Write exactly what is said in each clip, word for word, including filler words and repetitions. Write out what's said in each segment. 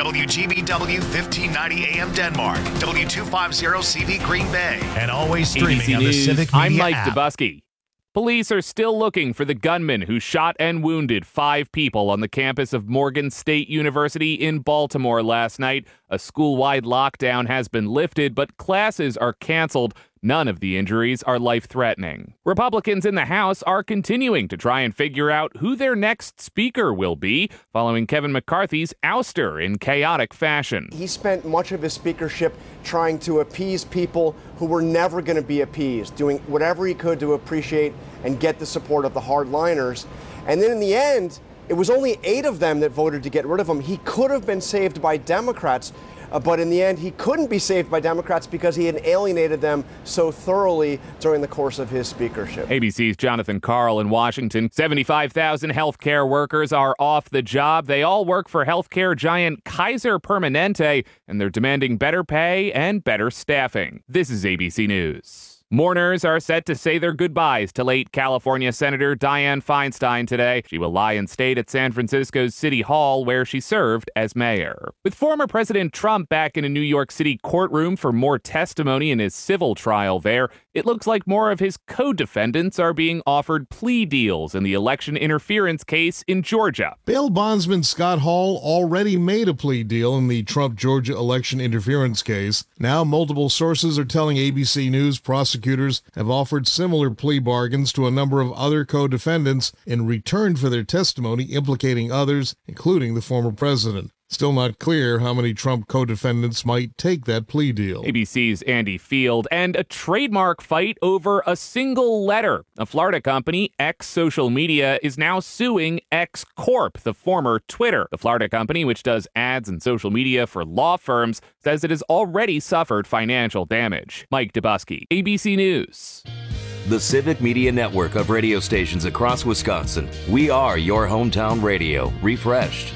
W G B W fifteen ninety A M Denmark, W two fifty C V Green Bay, and always streaming A B C on the News, Civic Media I'm Mike app. Dubusky. Police are still looking for the gunman who shot and wounded five people on the campus of Morgan State University in Baltimore last night. A school-wide lockdown has been lifted, but classes are canceled. None of the injuries are life-threatening. Republicans in the House are continuing to try and figure out who their next speaker will be, following Kevin McCarthy's ouster in chaotic fashion. He spent much of his speakership trying to appease people who were never going to be appeased, doing whatever he could to appreciate and get the support of the hardliners. And then in the end, it was only eight of them that voted to get rid of him. He could have been saved by Democrats. Uh, but in the end, he couldn't be saved by Democrats because he had alienated them so thoroughly during the course of his speakership. A B C's Jonathan Karl in Washington. seventy-five thousand healthcare workers are off the job. They all work for healthcare giant Kaiser Permanente, and they're demanding better pay and better staffing. This is A B C News. Mourners are set to say their goodbyes to late California Senator Dianne Feinstein today. She will lie in state at San Francisco's City Hall, where she served as mayor. With former President Trump back in a New York City courtroom for more testimony in his civil trial there, it looks like more of his co-defendants are being offered plea deals in the election interference case in Georgia. Bail bondsman Scott Hall already made a plea deal in the Trump Georgia election interference case. Now multiple sources are telling A B C News prosecutors have offered similar plea bargains to a number of other co-defendants in return for their testimony implicating others, including the former president. Still not clear how many Trump co-defendants might take that plea deal. A B C's Andy Field, and a trademark fight over a single letter. A Florida company, X Social Media, is now suing X Corp, the former Twitter. The Florida company, which does ads and social media for law firms, says it has already suffered financial damage. Mike Dubusky, A B C News. The Civic Media Network of radio stations across Wisconsin. We are your hometown radio, refreshed.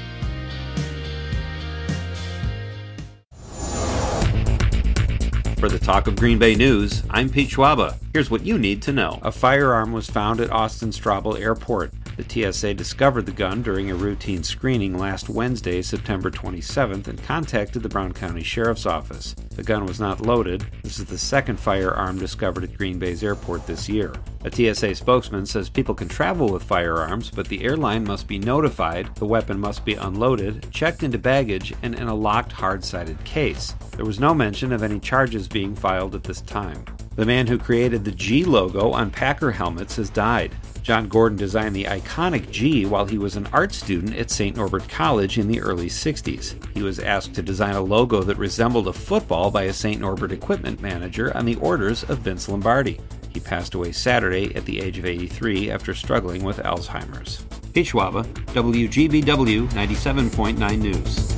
For the Talk of Green Bay News, I'm Pete Schwaba. Here's what you need to know. A firearm was found at Austin Straubel Airport. The T S A discovered the gun during a routine screening last Wednesday, September twenty-seventh, and contacted the Brown County Sheriff's Office. The gun was not loaded. This is the second firearm discovered at Green Bay's airport this year. A T S A spokesman says people can travel with firearms, but the airline must be notified, the weapon must be unloaded, checked into baggage, and in a locked, hard-sided case. There was no mention of any charges being filed at this time. The man who created the G logo on Packer helmets has died. John Gordon designed the iconic G while he was an art student at Saint Norbert College in the early sixties. He was asked to design a logo that resembled a football by a Saint Norbert equipment manager on the orders of Vince Lombardi. He passed away Saturday at the age of eighty-three after struggling with Alzheimer's. Pete Schwaba, W G B W ninety-seven point nine News.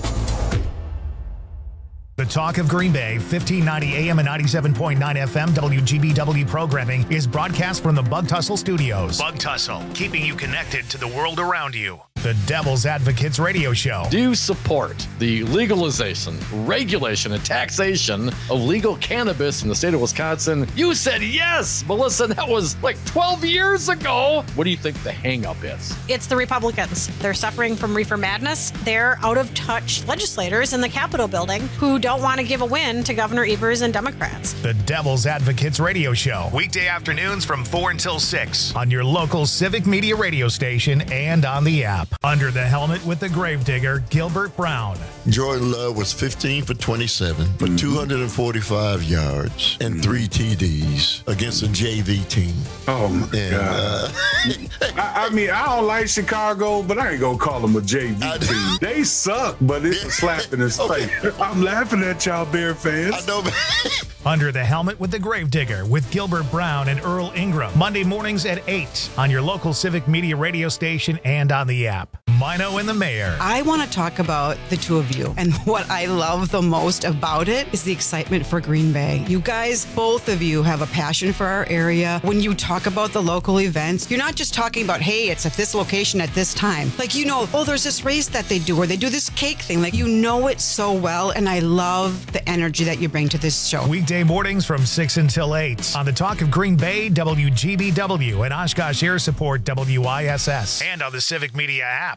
The Talk of Green Bay, fifteen ninety A M and ninety-seven point nine F M W G B W programming is broadcast from the Bug Tussle Studios. Bug Tussle, keeping you connected to the world around you. The Devil's Advocates Radio Show. Do you support the legalization, regulation, and taxation of legal cannabis in the state of Wisconsin? You said yes, Melissa. That was like twelve years ago. What do you think the hang-up is? It's the Republicans. They're suffering from reefer madness. They're out-of-touch legislators in the Capitol building who don't want to give a win to Governor Evers and Democrats. The Devil's Advocates Radio Show. Weekday afternoons from four until six on your local Civic Media radio station and on the app. Under the helmet with the gravedigger, Gilbert Brown. Jordan Love was fifteen for twenty-seven for mm-hmm. two hundred forty-five yards and mm-hmm. three T Ds against a J V team. Oh, my and, God. Uh, I, I mean, I don't like Chicago, but I ain't going to call them a J V team. They suck, but it's a slap in his okay. face. I'm laughing at y'all Bear fans. I know, man. Under the Helmet with the Gravedigger with Gilbert Brown and Earl Ingram. Monday mornings at eight on your local Civic Media radio station and on the app. Mino and the Mayor. I want to talk about the two of you. And what I love the most about it is the excitement for Green Bay. You guys, both of you have a passion for our area. When you talk about the local events, you're not just talking about, hey, it's at this location at this time. Like, you know, oh, there's this race that they do, or they do this cake thing. Like, you know it so well. And I love the energy that you bring to this show. Weekday mornings from six until eight on the Talk of Green Bay, W G B W, and Oshkosh Air Support, W I S S, and on the Civic Media app. You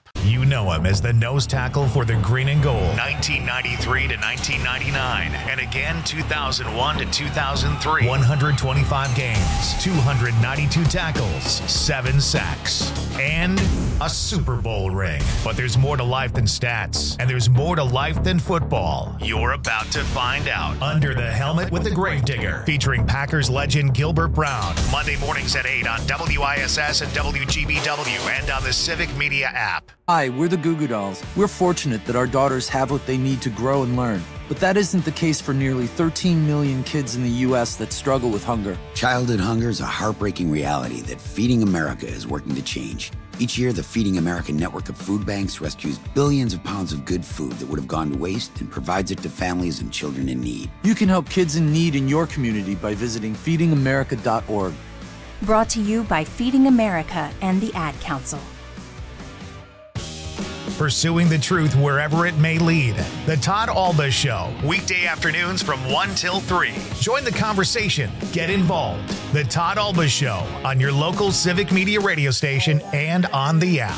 You know him as the nose tackle for the green and gold, nineteen ninety-three to nineteen ninety-nine, and again two thousand one to two thousand three. one hundred twenty-five games, two hundred ninety-two tackles, seven sacks, and a Super Bowl ring. But there's more to life than stats, and there's more to life than football. You're about to find out. Under the Helmet with the Gravedigger, featuring Packers legend Gilbert Brown. Monday mornings at eight on W I S S and W G B W and on the Civic Media app. Hi, we're the Goo Goo Dolls. We're fortunate that our daughters have what they need to grow and learn. But that isn't the case for nearly thirteen million kids in the U S that struggle with hunger. Childhood hunger is a heartbreaking reality that Feeding America is working to change. Each year, the Feeding America network of food banks rescues billions of pounds of good food that would have gone to waste and provides it to families and children in need. You can help kids in need in your community by visiting feeding america dot org. Brought to you by Feeding America and the Ad Council. Pursuing the truth wherever it may lead. The Todd Alba Show, weekday afternoons from one till three. Join the conversation. Get involved. The Todd Alba Show on your local Civic Media radio station and on the app.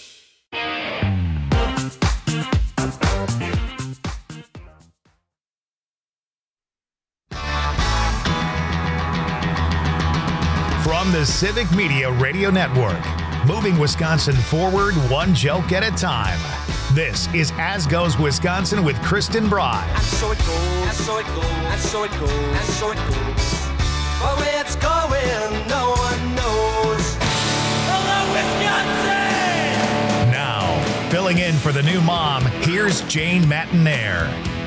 From the Civic Media Radio Network, moving Wisconsin forward one joke at a time. This is As Goes Wisconsin with Kristen Bry. And so it goes, and so it goes, and so it goes, and so it goes. But where it's going, no one knows. Hello, Wisconsin! Now, filling in for the new mom, here's Jane Matenaer.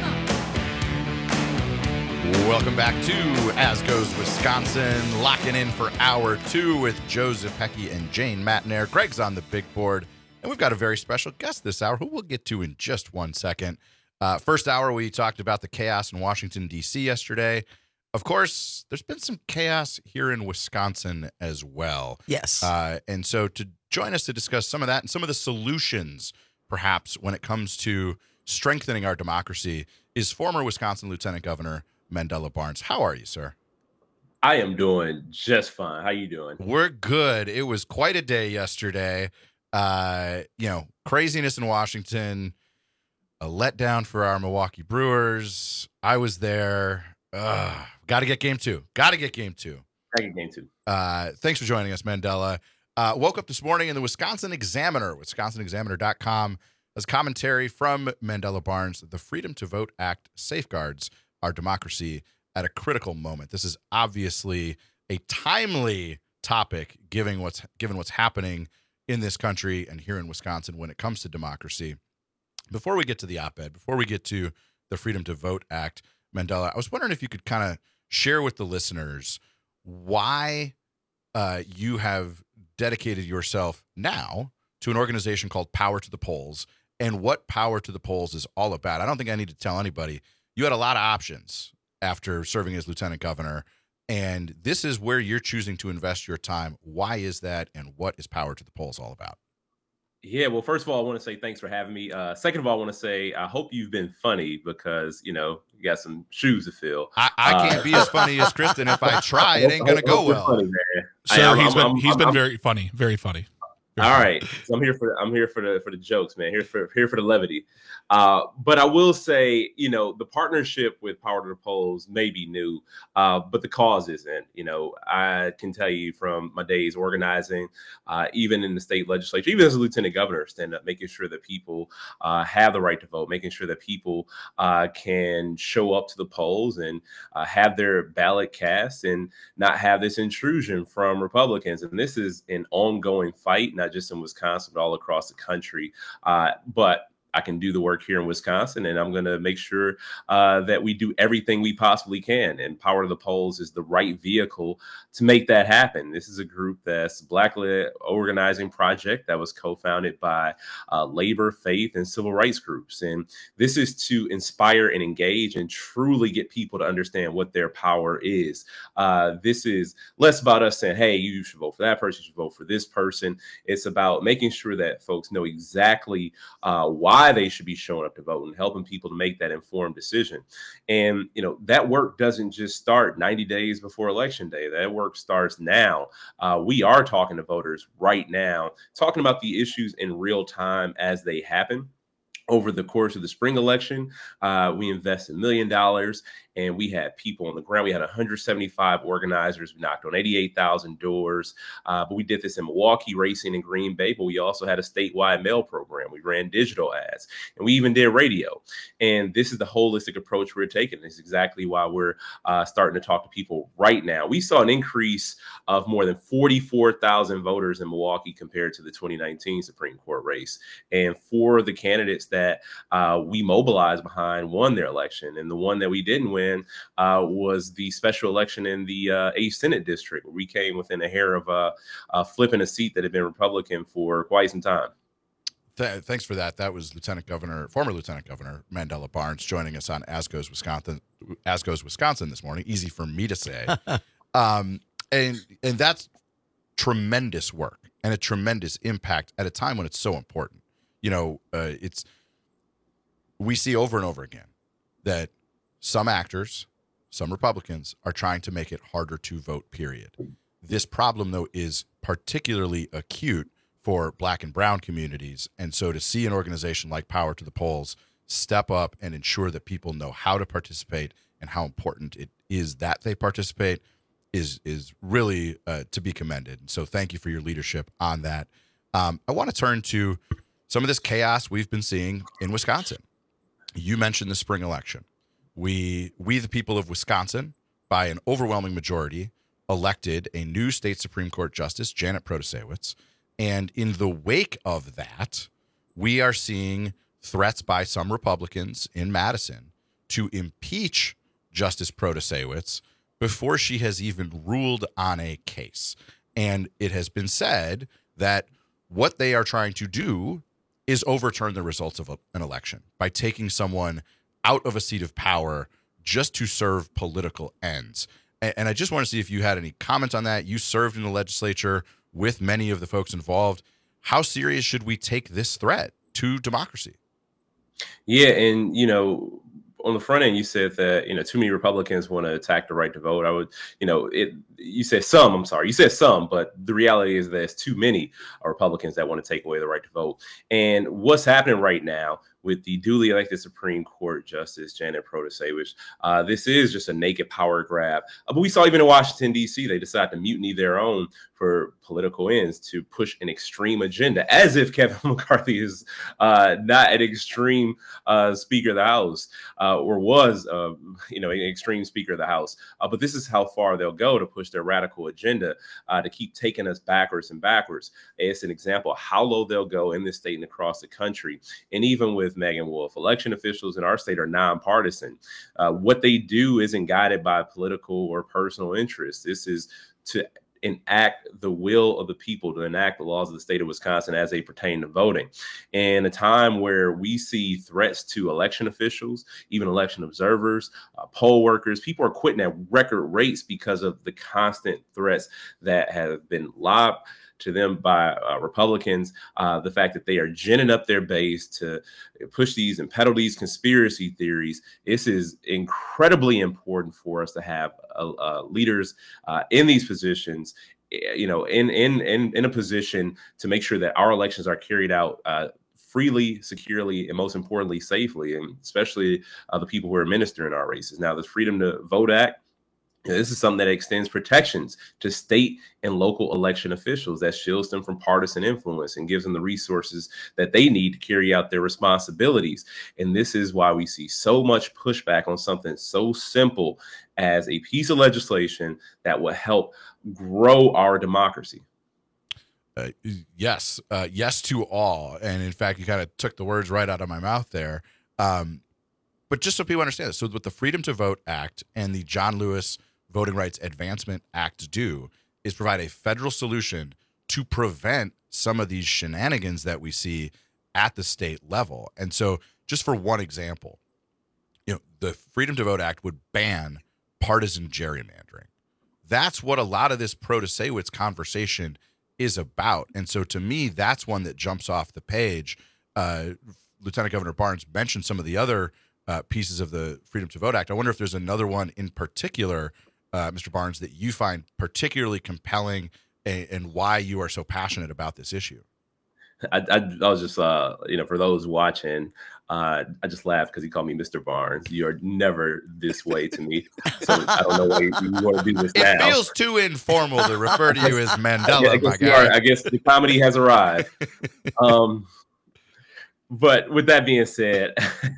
Welcome back to As Goes Wisconsin, locking in for hour two with Joe Zepecki and Jane Matenaer. Greg's on the big board, and we've got a very special guest this hour who we'll get to in just one second. Uh, first hour, we talked about the chaos in Washington, D C yesterday. Of course, there's been some chaos here in Wisconsin as well. Yes. Uh, and so to join us to discuss some of that and some of the solutions, perhaps, when it comes to strengthening our democracy is former Wisconsin Lieutenant Governor Mandela Barnes. How are you, sir? I am doing just fine. How you doing? We're good. It was quite a day yesterday. Uh, you know, craziness in Washington, a letdown for our Milwaukee Brewers. I was there. Ugh, got to get game two. Got to get game two. Got to get game two. Uh, thanks for joining us, Mandela. Uh, woke up this morning in the Wisconsin Examiner, wisconsin examiner dot com, as commentary from Mandela Barnes. The Freedom to Vote Act safeguards our democracy at a critical moment. This is obviously a timely topic, given what's given what's happening in this country and here in Wisconsin when it comes to democracy. Before we get to the op-ed, before we get to the Freedom to Vote Act, Mandela, I was wondering if you could kind of share with the listeners why uh, you have dedicated yourself now to an organization called Power to the Polls and what Power to the Polls is all about. I don't think I need to tell anybody. You had a lot of options after serving as lieutenant governor, and this is where you're choosing to invest your time. Why is that, and what is Power to the Polls all about? Yeah, well, first of all, I want to say thanks for having me. Uh, second of all, I want to say I hope you've been funny because, you know, you got some shoes to fill. I, I can't uh, be as funny as Kristen. If I try, it ain't going to go well. Funny, Sir, I, I'm, he's I'm, been I'm, he's I'm, been I'm, very funny, very funny. All right, so I'm here for I'm here for the for the jokes, man. Here for here for the levity. Uh, but I will say, you know, the partnership with Power to the Polls may be new, uh, but the cause isn't. You know, I can tell you from my days organizing, uh, even in the state legislature, even as a lieutenant governor, stand up, making sure that people uh, have the right to vote, making sure that people uh, can show up to the polls and uh, have their ballot cast and not have this intrusion from Republicans. And this is an ongoing fight, not just in Wisconsin, but all across the country. Uh, but I can do the work here in Wisconsin, and I'm going to make sure uh, that we do everything we possibly can. And Power to the Polls is the right vehicle to make that happen. This is a group that's a Black-led organizing project that was co-founded by uh, labor, faith, and civil rights groups. And this is to inspire and engage and truly get people to understand what their power is. Uh, this is less about us saying, hey, you should vote for that person, you should vote for this person. It's about making sure that folks know exactly uh, why why they should be showing up to vote and helping people to make that informed decision. And, you know, that work doesn't just start ninety days before election day. That work starts now. Uh, we are talking to voters right now, talking about the issues in real time as they happen. Over the course of the spring election, uh, we invested a million dollars and we had people on the ground. We had one hundred seventy-five organizers. We knocked on eighty-eight thousand doors. Uh, but we did this in Milwaukee, Racine, and Green Bay. But we also had a statewide mail program. We ran digital ads and we even did radio. And this is the holistic approach we're taking. This is exactly why we're uh, starting to talk to people right now. We saw an increase of more than forty-four thousand voters in Milwaukee compared to the twenty nineteen Supreme Court race. And for the candidates that uh, we mobilized behind won their election. And the one that we didn't win uh, was the special election in the uh, eighth Senate District, where we came within a hair of uh, uh, flipping a seat that had been Republican for quite some time. Th- thanks for that. That was Lieutenant Governor, former Lieutenant Governor Mandela Barnes joining us on As Goes Wisconsin, As Goes Wisconsin this morning. Easy for me to say. um, and and that's tremendous work and a tremendous impact at a time when it's so important. You know, uh, it's we see over and over again that some actors, some Republicans are trying to make it harder to vote, period. This problem, though, is particularly acute for Black and brown communities. And so to see an organization like Power to the Polls step up and ensure that people know how to participate and how important it is that they participate is is really uh, to be commended. And so thank you for your leadership on that. Um, I want to turn to some of this chaos we've been seeing in Wisconsin. You mentioned the spring election. We, we the people of Wisconsin, by an overwhelming majority, elected a new state Supreme Court Justice, Janet Protasiewicz. And in the wake of that, we are seeing threats by some Republicans in Madison to impeach Justice Protasiewicz before she has even ruled on a case. And it has been said that what they are trying to do is overturn the results of a, an election by taking someone out of a seat of power just to serve political ends. And, and I just want to see if you had any comments on that. You served in the legislature with many of the folks involved. How serious should we take this threat to democracy? Yeah, and, you know, on the front end, you said that, you know, too many Republicans want to attack the right to vote. I would, you know, it. You said some, I'm sorry, you said some, but the reality is there's too many Republicans that want to take away the right to vote. And what's happening right now with the duly elected Supreme Court Justice Janet Protasiewicz, uh, this is just a naked power grab. Uh, but we saw even in Washington, D C, they decided to mutiny their own for political ends to push an extreme agenda, as if Kevin McCarthy is uh, not an extreme uh, Speaker of the House uh, or was, uh, you know, an extreme Speaker of the House. Uh, but this is how far they'll go to push their radical agenda uh, to keep taking us backwards and backwards. It's an example of how low they'll go in this state and across the country. And even with Megan Wolf, election officials in our state are nonpartisan. Uh, what they do isn't guided by political or personal interests. This is to enact the will of the people, to enact the laws of the state of Wisconsin as they pertain to voting. In a time where we see threats to election officials, even election observers, uh, poll workers, people are quitting at record rates because of the constant threats that have been lobbed to them by uh, Republicans, uh, the fact that they are ginning up their base to push these and peddle these conspiracy theories. This is incredibly important for us to have uh, uh, leaders uh, in these positions, you know, in, in, in, in a position to make sure that our elections are carried out uh, freely, securely, and most importantly, safely, and especially uh, the people who are administering our races. Now, the Freedom to Vote Act, this is something that extends protections to state and local election officials that shields them from partisan influence and gives them the resources that they need to carry out their responsibilities. And this is why we see so much pushback on something so simple as a piece of legislation that will help grow our democracy. Uh, yes, uh, yes to all. And in fact, you kind of took the words right out of my mouth there. Um, but just so people understand this, so what the Freedom to Vote Act and the John Lewis Voting Rights Advancement Act do is provide a federal solution to prevent some of these shenanigans that we see at the state level. And so just for one example, you know, the Freedom to Vote Act would ban partisan gerrymandering. That's what a lot of this Protasiewicz conversation is about. And so to me, that's one that jumps off the page. Uh, Lieutenant Governor Barnes mentioned some of the other uh, pieces of the Freedom to Vote Act. I wonder if there's another one in particular, uh, Mister Barnes, that you find particularly compelling and, and why you are so passionate about this issue. I, I, I was just, uh, you know, for those watching, uh, I just laughed because he called me Mister Barnes. You're never this way to me. So I don't know why you, you want to do this it now. It feels too informal to refer to you as Mandela, I guess, my guy. Are, I guess the comedy has arrived. Um, but with that being said,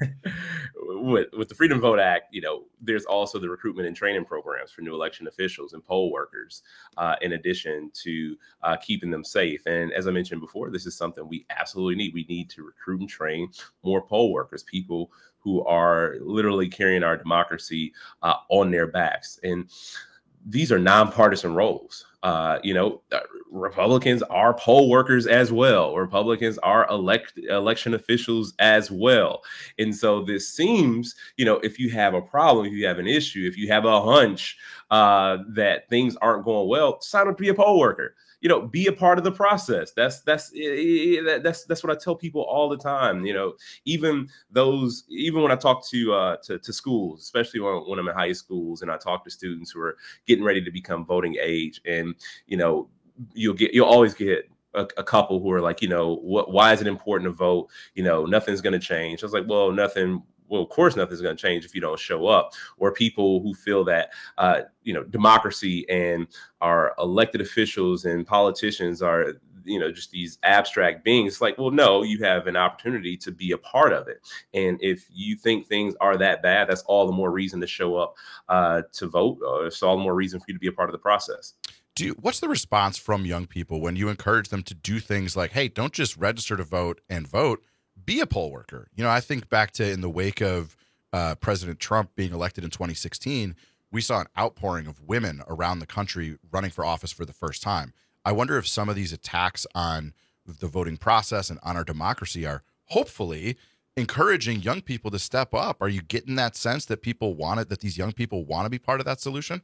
with, with the Freedom Vote Act, you know, there's also the recruitment and training programs for new election officials and poll workers, uh, in addition to uh, keeping them safe. And as I mentioned before, this is something we absolutely need. We need to recruit and train more poll workers, people who are literally carrying our democracy uh, on their backs. And these are nonpartisan roles. Uh, you know, uh, Republicans are poll workers as well. Republicans are elect election officials as well. And so this seems, you know, if you have a problem, if you have an issue, if you have a hunch uh, that things aren't going well, sign up to be a poll worker. You know, be a part of the process. That's that's that's that's what I tell people all the time. You know, even those, even when I talk to uh, to, to schools, especially when, when I'm in high schools, and I talk to students who are getting ready to become voting age, and you know, you'll get you'll always get a, a couple who are like, you know, what? Why is it important to vote? You know, nothing's going to change. I was like, well, nothing. Well, of course, nothing's going to change if you don't show up. Or people who feel that, uh, you know, democracy and our elected officials and politicians are, you know, just these abstract beings. It's like, well, no, you have an opportunity to be a part of it. And if you think things are that bad, that's all the more reason to show up uh, to vote. Or it's all the more reason for you to be a part of the process. Do you, what's the response from young people when you encourage them to do things like, hey, don't just register to vote and vote, be a poll worker? You know, I think back to in the wake of uh, President Trump being elected in twenty sixteen, we saw an outpouring of women around the country running for office for the first time. I wonder if some of these attacks on the voting process and on our democracy are hopefully encouraging young people to step up. Are you getting that sense that people want it, that these young people want to be part of that solution?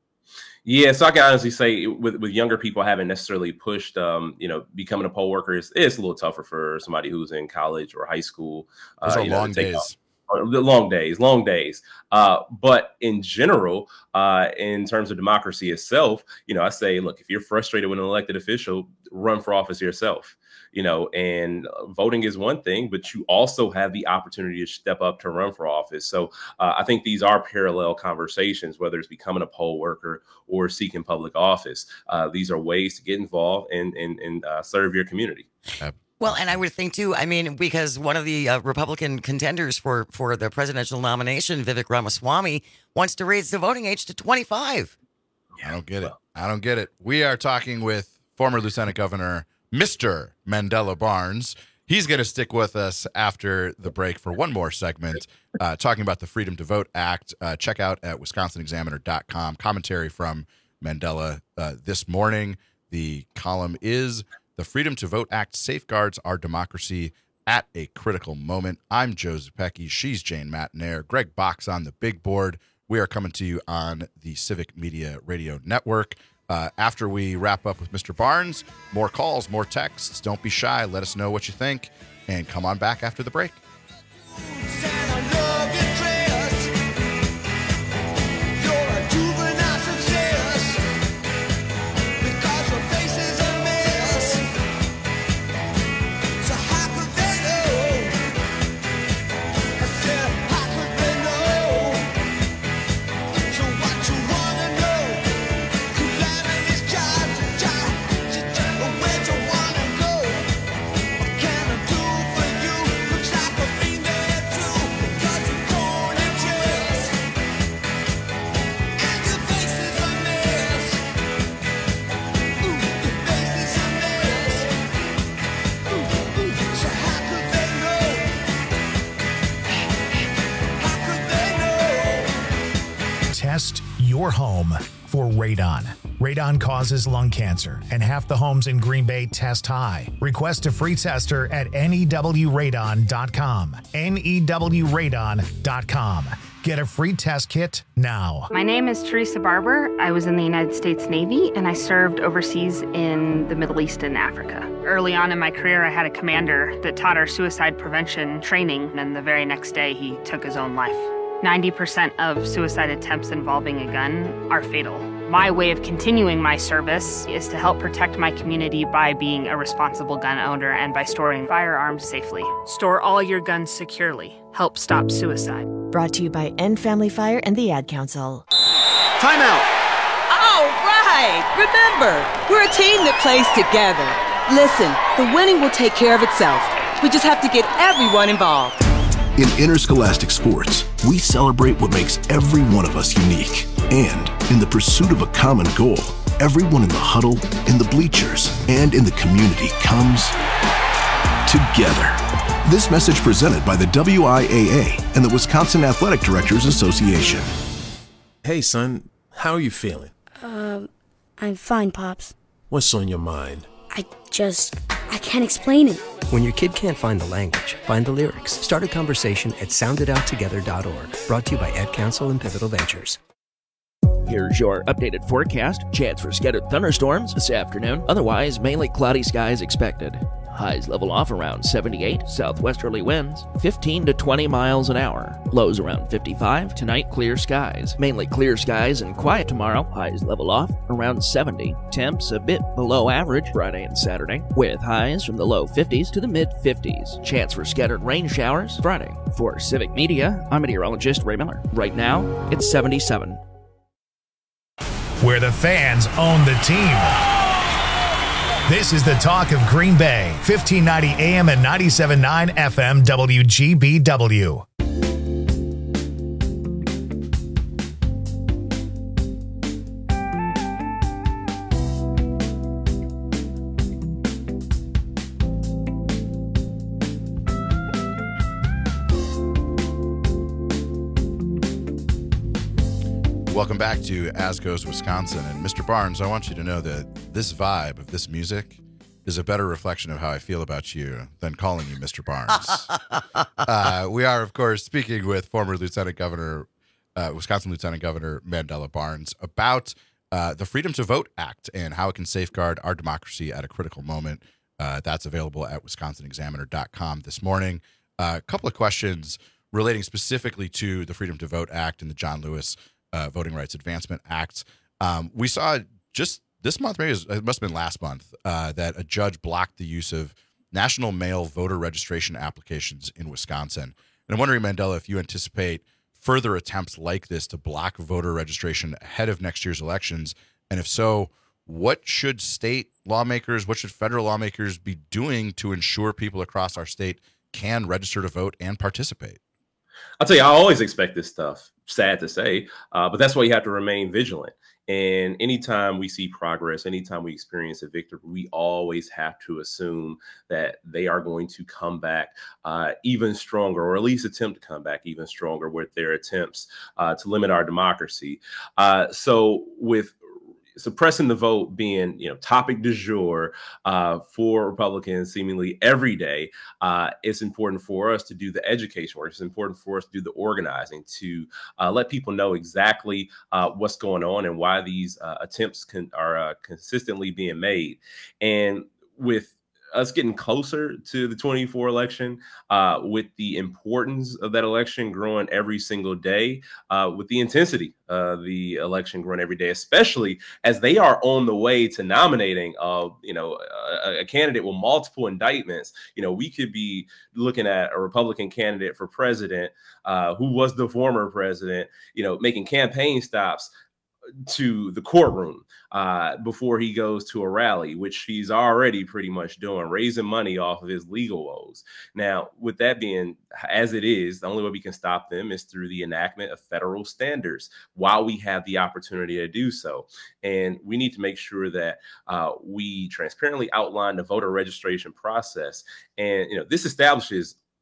Yeah, so I can honestly say with, with younger people, I haven't necessarily pushed, um, you know, becoming a poll worker is it's a little tougher for somebody who's in college or high school. Those uh, are you know, long days. The long days, long days. Uh, but in general, uh, in terms of democracy itself, you know, I say, look, if you're frustrated with an elected official, run for office yourself. You know, and voting is one thing, but you also have the opportunity to step up to run for office. So uh, I think these are parallel conversations, whether it's becoming a poll worker or seeking public office. Uh, these are ways to get involved and, and, and uh, serve your community. Well, and I would think, too, I mean, because one of the uh, Republican contenders for, for the presidential nomination, Vivek Ramaswamy, wants to raise the voting age to twenty-five. I don't get it. I don't get it. We are talking with former Lieutenant Governor Mister Mandela Barnes. He's going to stick with us after the break for one more segment, uh, talking about the Freedom to Vote Act. Uh, check out at wisconsin examiner dot com. Commentary from Mandela uh, this morning. The column is "The Freedom to Vote Act Safeguards Our Democracy at a Critical Moment." I'm Joe Zepecki. She's Jane Matanair. Greg Box on the big board. We are coming to you on the Civic Media Radio Network. Uh, after we wrap up with Mister Barnes, more calls, more texts. Don't be shy. Let us know what you think. And come on back after the break. Test your home for radon. Radon causes lung cancer, and half the homes in Green Bay test high. Request a free tester at N E W radon dot com. N E W radon dot com. Get a free test kit now. My name is Teresa Barber. I was in the United States Navy, and I served overseas in the Middle East and Africa. Early on in my career, I had a commander that taught our suicide prevention training, and the very next day, he took his own life. ninety percent of suicide attempts involving a gun are fatal. My way of continuing my service is to help protect my community by being a responsible gun owner and by storing firearms safely. Store all your guns securely. Help stop suicide. Brought to you by End Family Fire and the Ad Council. Time out. All right. Remember, we're a team that plays together. Listen, the winning will take care of itself. We just have to get everyone involved. In interscholastic sports, we celebrate what makes every one of us unique. And in the pursuit of a common goal, everyone in the huddle, in the bleachers, and in the community comes together. This message presented by the W I A A and the Wisconsin Athletic Directors Association. Hey, son, how are you feeling? Um, I'm fine, Pops. What's on your mind? I just, I can't explain it. When your kid can't find the language, find the lyrics. Start a conversation at sound it out together dot org. Brought to you by Ad Council and Pivotal Ventures. Here's your updated forecast. Chance for scattered thunderstorms this afternoon. Otherwise, mainly cloudy skies expected. Highs level off around seventy-eight. Southwesterly winds fifteen to twenty miles an hour. Lows around fifty-five. Tonight, clear skies. Mainly clear skies and quiet tomorrow. Highs level off around seventy. Temps a bit below average Friday and Saturday, with highs from the low fifties to the mid fifties. Chance for scattered rain showers Friday. For Civic Media, I'm meteorologist Ray Miller. Right now, it's seventy-seven. Where the fans own the team. This is the talk of Green Bay, fifteen ninety A M and ninety-seven point nine F M W G B W. Welcome back to As Goes Wisconsin. And Mister Barnes, I want you to know that this vibe of this music is a better reflection of how I feel about you than calling you Mister Barnes. uh, we are, of course, speaking with former Lieutenant Governor, uh, Wisconsin Lieutenant Governor Mandela Barnes about uh, the Freedom to Vote Act and how it can safeguard our democracy at a critical moment. Uh, that's available at wisconsin examiner dot com this morning. Uh, a couple of questions relating specifically to the Freedom to Vote Act and the John Lewis Uh, Voting Rights Advancement Act. Um, we saw just this month, maybe it, was, it must have been last month, uh, that a judge blocked the use of national mail voter registration applications in Wisconsin. And I'm wondering, Mandela, if you anticipate further attempts like this to block voter registration ahead of next year's elections. And if so, what should state lawmakers, what should federal lawmakers be doing to ensure people across our state can register to vote and participate? I'll tell you, I always expect this stuff, sad to say, uh, but that's why you have to remain vigilant. And anytime we see progress, anytime we experience a victory, we always have to assume that they are going to come back uh, even stronger, or at least attempt to come back even stronger with their attempts uh, to limit our democracy. Uh, so with suppressing the vote being, you know, topic du jour uh, for Republicans seemingly every day, uh, it's important for us to do the education work. It's important for us to do the organizing, to uh, let people know exactly uh, what's going on and why these uh, attempts can, are uh, consistently being made. And with us getting closer to the twenty-four election, uh, with the importance of that election growing every single day, uh, with the intensity of the election growing every day, especially as they are on the way to nominating, uh, you know, a, a candidate with multiple indictments. You know, we could be looking at a Republican candidate for president uh, who was the former president, you know, making campaign stops to the courtroom uh, before he goes to a rally, which he's already pretty much doing, raising money off of his legal woes. Now, with that being as it is, the only way we can stop them is through the enactment of federal standards while we have the opportunity to do so. And we need to make sure that uh, we transparently outline the voter registration process. And, you know, this establishes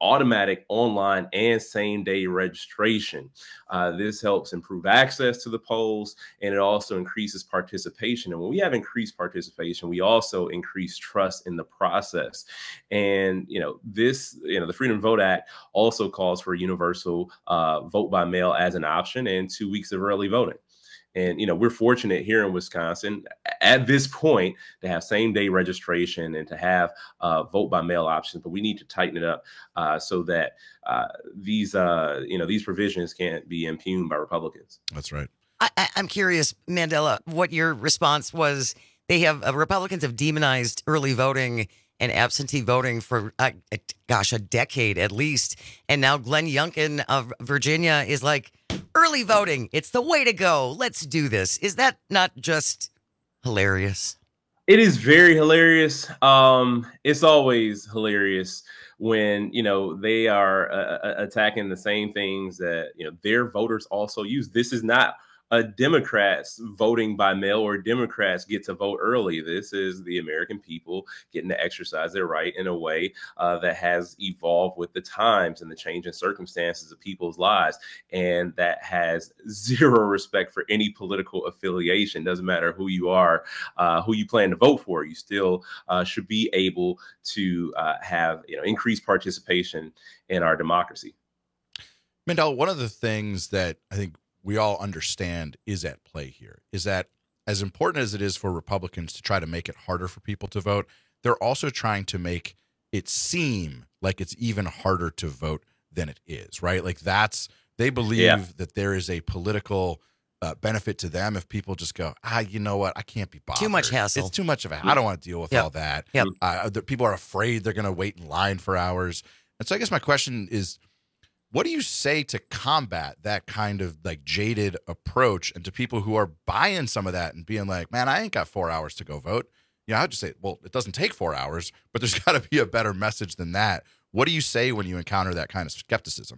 automatic online and same day registration. Uh, this helps improve access to the polls, and it also increases participation. And when we have increased participation, we also increase trust in the process. And, you know, this, you know, the Freedom to Vote Act also calls for universal uh, vote by mail as an option and two weeks of early voting. And, you know, we're fortunate here in Wisconsin at this point to have same day registration and to have uh, vote by mail options. But we need to tighten it up uh, so that uh, these, uh, you know, these provisions can't be impugned by Republicans. That's right. I, I, I'm curious, Mandela, what your response was. They have uh, Republicans have demonized early voting and absentee voting for, uh, gosh, a decade at least. And now Glenn Youngkin of Virginia is like, early voting, it's the way to go. Let's do this. Is that not just hilarious? It is very hilarious. Um, it's always hilarious when, you know, they are uh, attacking the same things that, you know, their voters also use. This is not a Democrats voting by mail or Democrats get to vote early. This is the American people getting to exercise their right in a way uh, that has evolved with the times and the changing circumstances of people's lives. And that has zero respect for any political affiliation. Doesn't matter who you are, uh, who you plan to vote for. You still uh, should be able to uh, have, you know, increased participation in our democracy. Mandela, one of the things that I think we all understand is at play here is that as important as it is for Republicans to try to make it harder for people to vote, they're also trying to make it seem like it's even harder to vote than it is, right? Like that's, they believe yeah. that there is a political uh, benefit to them if people just go, ah, you know what, I can't be bothered. Too much hassle. It's too much of a, I don't want to deal with yep. all that. Yep. Uh, the, people are afraid they're going to wait in line for hours. And so I guess my question is, what do you say to combat that kind of like jaded approach and to people who are buying some of that and being like, man, I ain't got four hours to go vote? You know, I'd just say, well, it doesn't take four hours, but there's got to be a better message than that. What do you say when you encounter that kind of skepticism?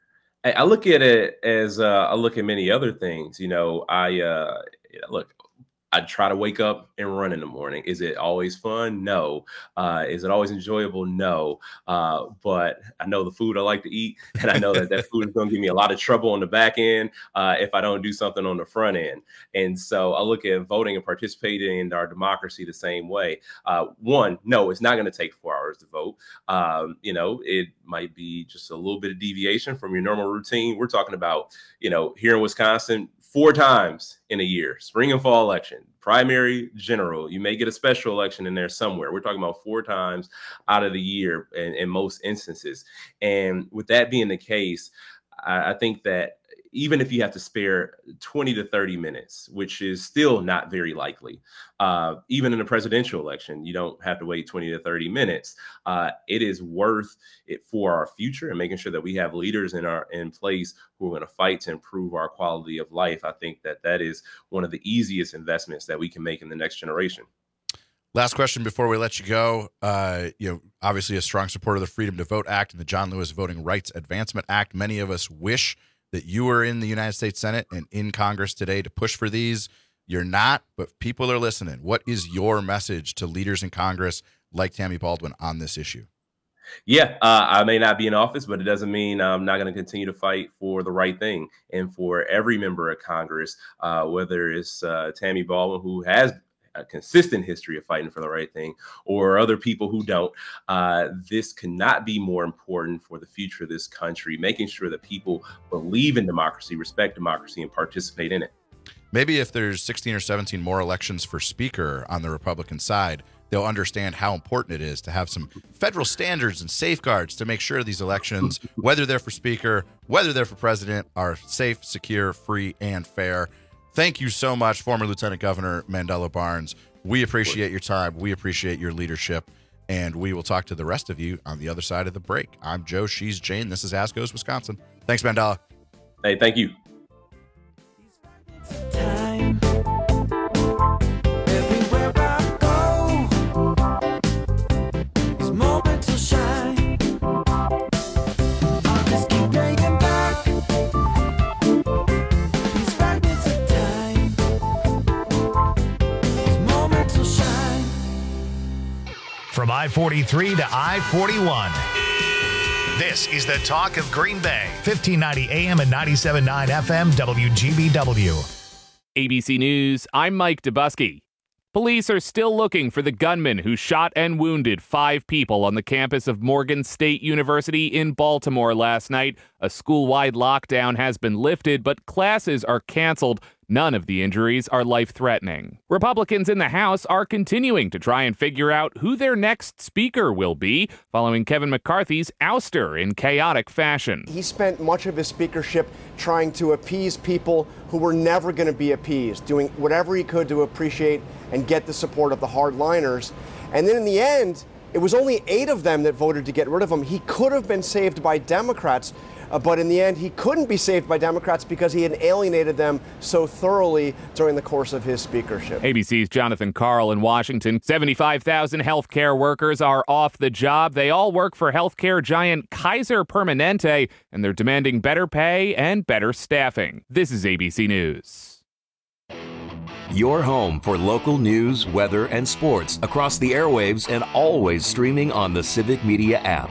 I look at it as uh, I look at many other things. You know, I uh, look, I try to wake up and run in the morning. Is it always fun? No. Uh, is it always enjoyable? No. Uh, but I know the food I like to eat, and I know that that food is going to give me a lot of trouble on the back end uh, if I don't do something on the front end. And so I look at voting and participating in our democracy the same way. Uh, one, no, it's not going to take four hours to vote. Um, you know, it might be just a little bit of deviation from your normal routine. We're talking about, you know, here in Wisconsin, four times in a year, spring and fall election, primary, general. You may get a special election in there somewhere. We're talking about four times out of the year in, in most instances. And with that being the case, I, I think that even if you have to spare twenty to thirty minutes, which is still not very likely, uh, even in a presidential election, you don't have to wait twenty to thirty minutes. Uh, it is worth it for our future and making sure that we have leaders in our in place who are going to fight to improve our quality of life. I think that that is one of the easiest investments that we can make in the next generation. Last question before we let you go. Uh, you know, obviously a strong supporter of the Freedom to Vote Act and the John Lewis Voting Rights Advancement Act. Many of us wish that you were in the United States Senate and in Congress today to push for these. You're not, but people are listening. What is your message to leaders in Congress like Tammy Baldwin on this issue? Yeah, uh, I may not be in office, but it doesn't mean I'm not going to continue to fight for the right thing. And for every member of Congress, uh, whether it's uh, Tammy Baldwin, who has a consistent history of fighting for the right thing, or other people who don't, uh, this cannot be more important for the future of this country, making sure that people believe in democracy, respect democracy, and participate in it. Maybe if there's sixteen or seventeen more elections for speaker on the Republican side, they'll understand how important it is to have some federal standards and safeguards to make sure these elections, whether they're for speaker, whether they're for president, are safe, secure, free, and fair. Thank you so much, former Lieutenant Governor Mandela Barnes. We appreciate your time. We appreciate your leadership, and we will talk to the rest of you on the other side of the break. I'm Joe. She's Jane. This is Ask Goes Wisconsin. Thanks, Mandela. Hey, thank you. From I forty-three to I forty-one, This is the talk of Green Bay. fifteen ninety A M and ninety-seven point nine F M W G B W. A B C News, I'm Mike Dubusky. Police are still looking for the gunman who shot and wounded five people on the campus of Morgan State University in Baltimore last night. A school-wide lockdown has been lifted, but classes are canceled. None of the injuries are life-threatening. Republicans in the House are continuing to try and figure out who their next speaker will be, following Kevin McCarthy's ouster in chaotic fashion. He spent much of his speakership trying to appease people who were never going to be appeased, doing whatever he could to appreciate and get the support of the hardliners. And then in the end, it was only eight of them that voted to get rid of him. He could have been saved by Democrats. Uh, but in the end, he couldn't be saved by Democrats because he had alienated them so thoroughly during the course of his speakership. A B C's Jonathan Karl in Washington. seventy-five thousand healthcare workers are off the job. They all work for healthcare giant Kaiser Permanente, and they're demanding better pay and better staffing. This is A B C News. Your home for local news, weather, and sports across the airwaves and always streaming on the Civic Media app.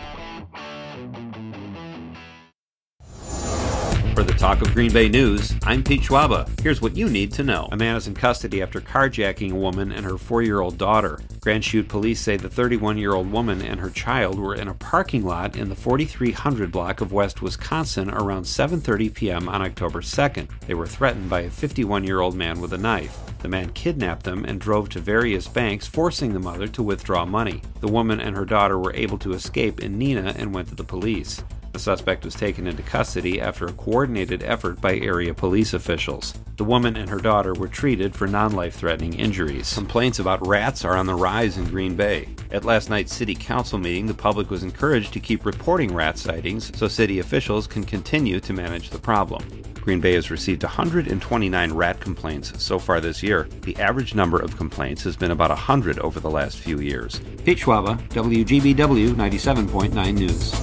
For the Talk of Green Bay News, I'm Pete Schwaba. Here's what you need to know. A man is in custody after carjacking a woman and her four-year-old daughter. Grand Chute police say the thirty-one-year-old woman and her child were in a parking lot in the forty-three hundred block of West Wisconsin around seven thirty p.m. on October second. They were threatened by a fifty-one-year-old man with a knife. The man kidnapped them and drove to various banks, forcing the mother to withdraw money. The woman and her daughter were able to escape in Neenah and went to the police. The suspect was taken into custody after a coordinated effort by area police officials. The woman and her daughter were treated for non-life-threatening injuries. Complaints about rats are on the rise in Green Bay. At last night's city council meeting, the public was encouraged to keep reporting rat sightings so city officials can continue to manage the problem. Green Bay has received one hundred twenty-nine rat complaints so far this year. The average number of complaints has been about one hundred over the last few years. Pete Schwaba, W G B W ninety-seven point nine News.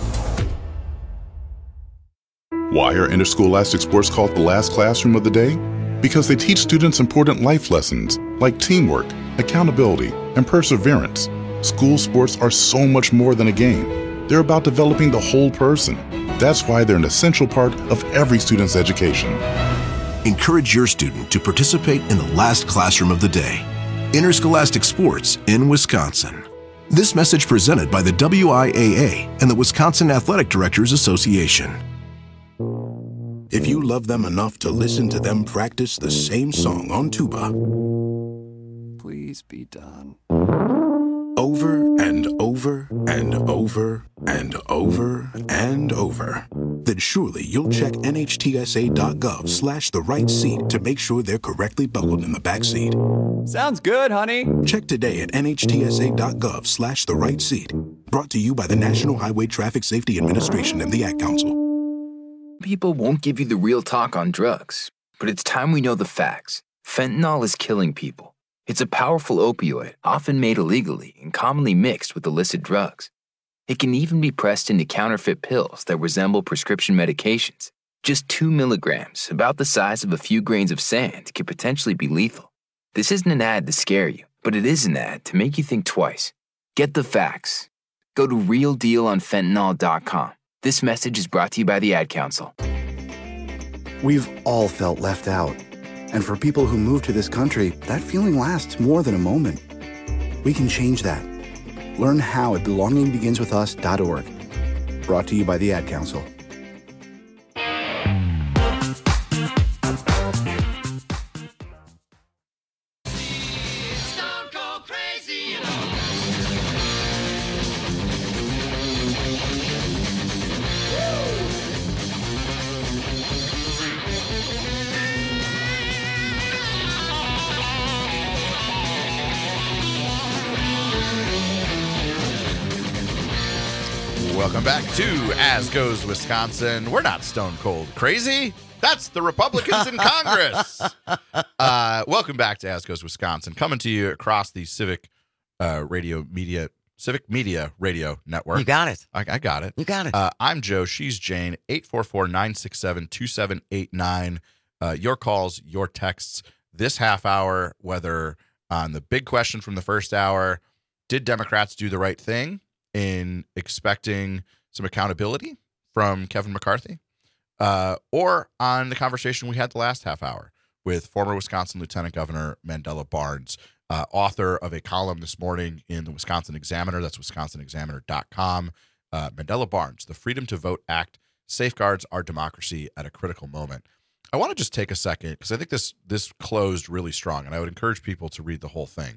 Why are interscholastic sports called the last classroom of the day? Because they teach students important life lessons like teamwork, accountability, and perseverance. School sports are so much more than a game. They're about developing the whole person. That's why they're an essential part of every student's education. Encourage your student to participate in the last classroom of the day. Interscholastic sports in Wisconsin. This message presented by the W I A A and the Wisconsin Athletic Directors Association. If you love them enough to listen to them practice the same song on tuba, please be done. Over and over and over and over and over, then surely you'll check N H T S A dot gov slash the right seat to make sure they're correctly buckled in the back seat. Sounds good, honey. Check today at N H T S A dot gov slash the right seat. Brought to you by the National Highway Traffic Safety Administration and the Ad Council. People won't give you the real talk on drugs, but it's time we know the facts. Fentanyl is killing people. It's a powerful opioid, often made illegally and commonly mixed with illicit drugs. It can even be pressed into counterfeit pills that resemble prescription medications. Just two milligrams, about the size of a few grains of sand, can potentially be lethal. This isn't an ad to scare you, but it is an ad to make you think twice. Get the facts. Go to real deal on fentanyl dot com. This message is brought to you by the Ad Council. We've all felt left out. And for people who move to this country, that feeling lasts more than a moment. We can change that. Learn how at belonging begins with us dot org. Brought to you by the Ad Council. Welcome back to As Goes Wisconsin. We're not stone cold crazy. That's the Republicans in Congress. Uh, welcome back to As Goes Wisconsin, coming to you across the Civic uh, Radio Media, Civic Media Radio Network. You got it. I, I got it. You got it. Uh, I'm Joe. She's Jane. eight four four, nine six seven, two seven eight nine. Uh, your calls, your texts this half hour, whether on the big question from the first hour, did Democrats do the right thing in expecting some accountability from Kevin McCarthy, uh, or on the conversation we had the last half hour with former Wisconsin Lieutenant Governor Mandela Barnes, uh, author of a column this morning in the Wisconsin Examiner. That's wisconsin examiner dot com. Uh, Mandela Barnes, the Freedom to Vote Act safeguards our democracy at a critical moment. I want to just take a second because I think this this closed really strong, and I would encourage people to read the whole thing.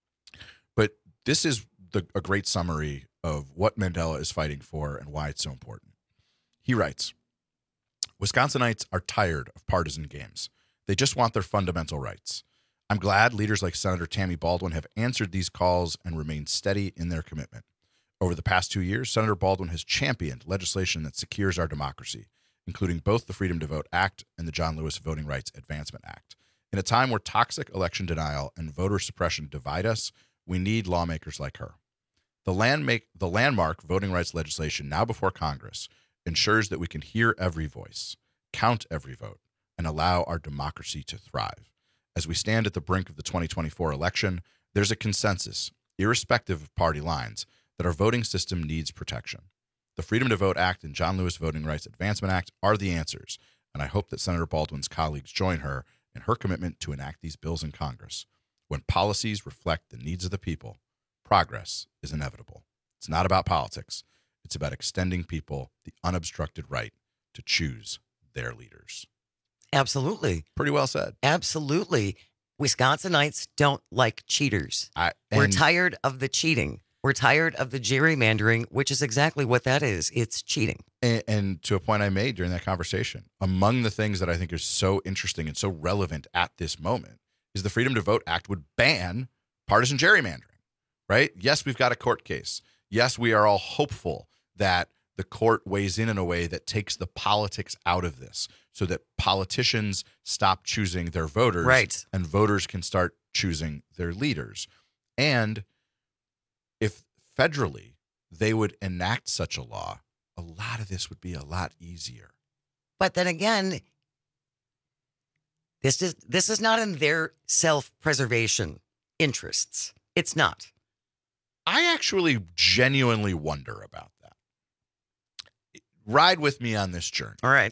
But this is the, a great summary of what Mandela is fighting for and why it's so important. He writes, Wisconsinites are tired of partisan games. They just want their fundamental rights. I'm glad leaders like Senator Tammy Baldwin have answered these calls and remained steady in their commitment. Over the past two years, Senator Baldwin has championed legislation that secures our democracy, including both the Freedom to Vote Act and the John Lewis Voting Rights Advancement Act. In a time where toxic election denial and voter suppression divide us, we need lawmakers like her. The, land make, the landmark voting rights legislation now before Congress ensures that we can hear every voice, count every vote, and allow our democracy to thrive. As we stand at the brink of the twenty twenty-four election, there's a consensus, irrespective of party lines, that our voting system needs protection. The Freedom to Vote Act and John Lewis Voting Rights Advancement Act are the answers, and I hope that Senator Baldwin's colleagues join her in her commitment to enact these bills in Congress. When policies reflect the needs of the people, progress is inevitable. It's not about politics. It's about extending people the unobstructed right to choose their leaders. Absolutely. Pretty well said. Absolutely. Wisconsinites don't like cheaters. I, We're tired of the cheating. We're tired of the gerrymandering, which is exactly what that is. It's cheating. And, and to a point I made during that conversation, among the things that I think is so interesting and so relevant at this moment is the Freedom to Vote Act would ban partisan gerrymandering, right? Yes, we've got a court case. Yes, we are all hopeful that the court weighs in in a way that takes the politics out of this so that politicians stop choosing their voters, right, and voters can start choosing their leaders. And if federally they would enact such a law, a lot of this would be a lot easier. But then again, this is this is not in their self-preservation interests. It's not. I actually genuinely wonder about that. Ride with me on this journey. All right.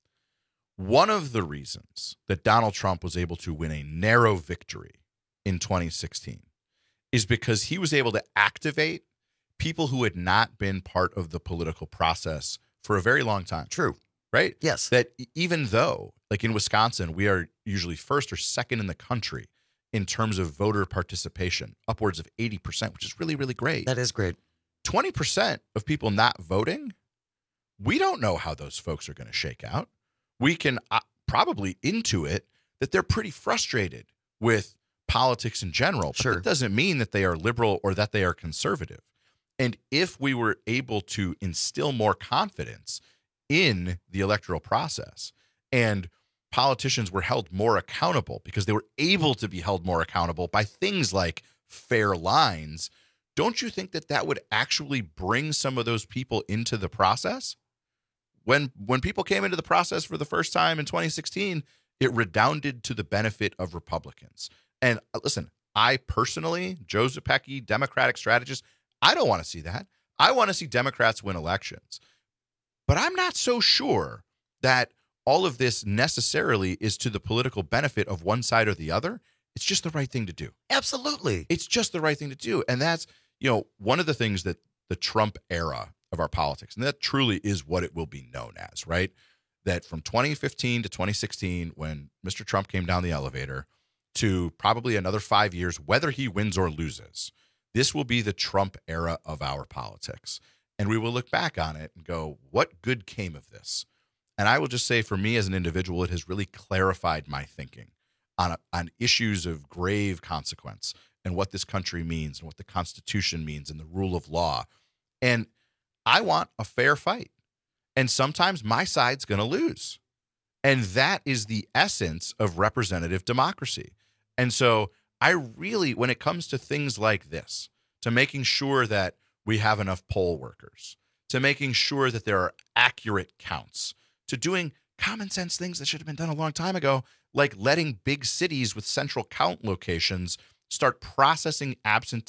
One of the reasons that Donald Trump was able to win a narrow victory in twenty sixteen is because he was able to activate people who had not been part of the political process for a very long time. True. Right? Yes. That even though, like in Wisconsin, we are usually first or second in the country in terms of voter participation, upwards of eighty percent, which is really, really great. That is great. twenty percent of people not voting, we don't know how those folks are going to shake out. We can uh, probably intuit that they're pretty frustrated with politics in general. But sure. That doesn't mean that they are liberal or that they are conservative. And if we were able to instill more confidence in the electoral process and politicians were held more accountable because they were able to be held more accountable by things like fair lines, don't you think that that would actually bring some of those people into the process? When when people came into the process for the first time in twenty sixteen, it redounded to the benefit of Republicans. And listen, I personally, Joe Zepecki, Democratic strategist, I don't want to see that. I want to see Democrats win elections. But I'm not so sure that all of this necessarily is to the political benefit of one side or the other. It's just the right thing to do. Absolutely. It's just the right thing to do. And that's, you know, one of the things that the Trump era of our politics, and that truly is what it will be known as, right? That from twenty fifteen to twenty sixteen, when Mister Trump came down the elevator, to probably another five years, whether he wins or loses, this will be the Trump era of our politics. And we will look back on it and go, what good came of this? And I will just say, for me as an individual, it has really clarified my thinking on, a, on issues of grave consequence and what this country means and what the Constitution means and the rule of law. And I want a fair fight. And sometimes my side's going to lose. And that is the essence of representative democracy. And so I really, when it comes to things like this, to making sure that we have enough poll workers, to making sure that there are accurate counts, to doing common sense things that should have been done a long time ago, like letting big cities with central count locations start processing absentee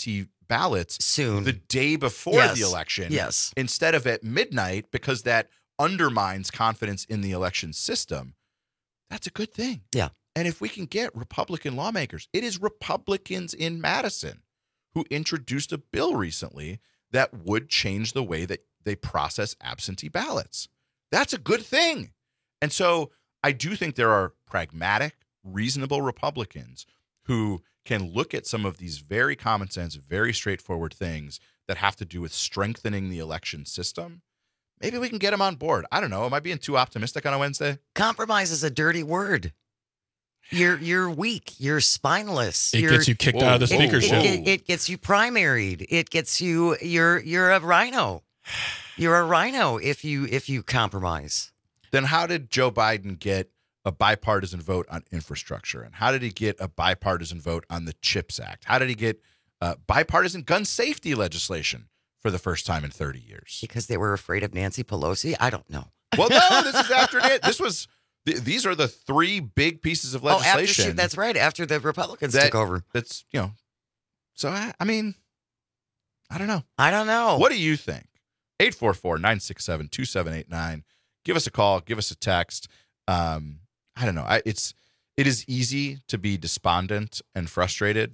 ballots soon, the day before yes. the election, yes, instead of at midnight, because that undermines confidence in the election system. That's a good thing. Yeah. And if we can get Republican lawmakers, it is Republicans in Madison who introduced a bill recently that would change the way that they process absentee ballots. That's a good thing. And so I do think there are pragmatic, reasonable Republicans who can look at some of these very common sense, very straightforward things that have to do with strengthening the election system. Maybe we can get them on board. I don't know. Am I being too optimistic on a Wednesday? Compromise is a dirty word. You're you're weak. You're spineless. It you're, gets you kicked whoa, out of the speakership. It, it, it gets you primaried. It gets you. You're you're a rhino. You're a rhino if you if you compromise. Then how did Joe Biden get a bipartisan vote on infrastructure? And how did he get a bipartisan vote on the CHIPS Act? How did he get uh, bipartisan gun safety legislation for the first time in thirty years? Because they were afraid of Nancy Pelosi? I don't know. Well, no, this is after it. This was, th- these are the three big pieces of legislation. Oh, after she, that's right. After the Republicans that, took over. That's, you know, so I, I mean, I don't know. I don't know. What do you think? eight four four, nine six seven, two seven eight nine. Give us a call. Give us a text. Um, I don't know. I, it's, it is easy to be despondent and frustrated.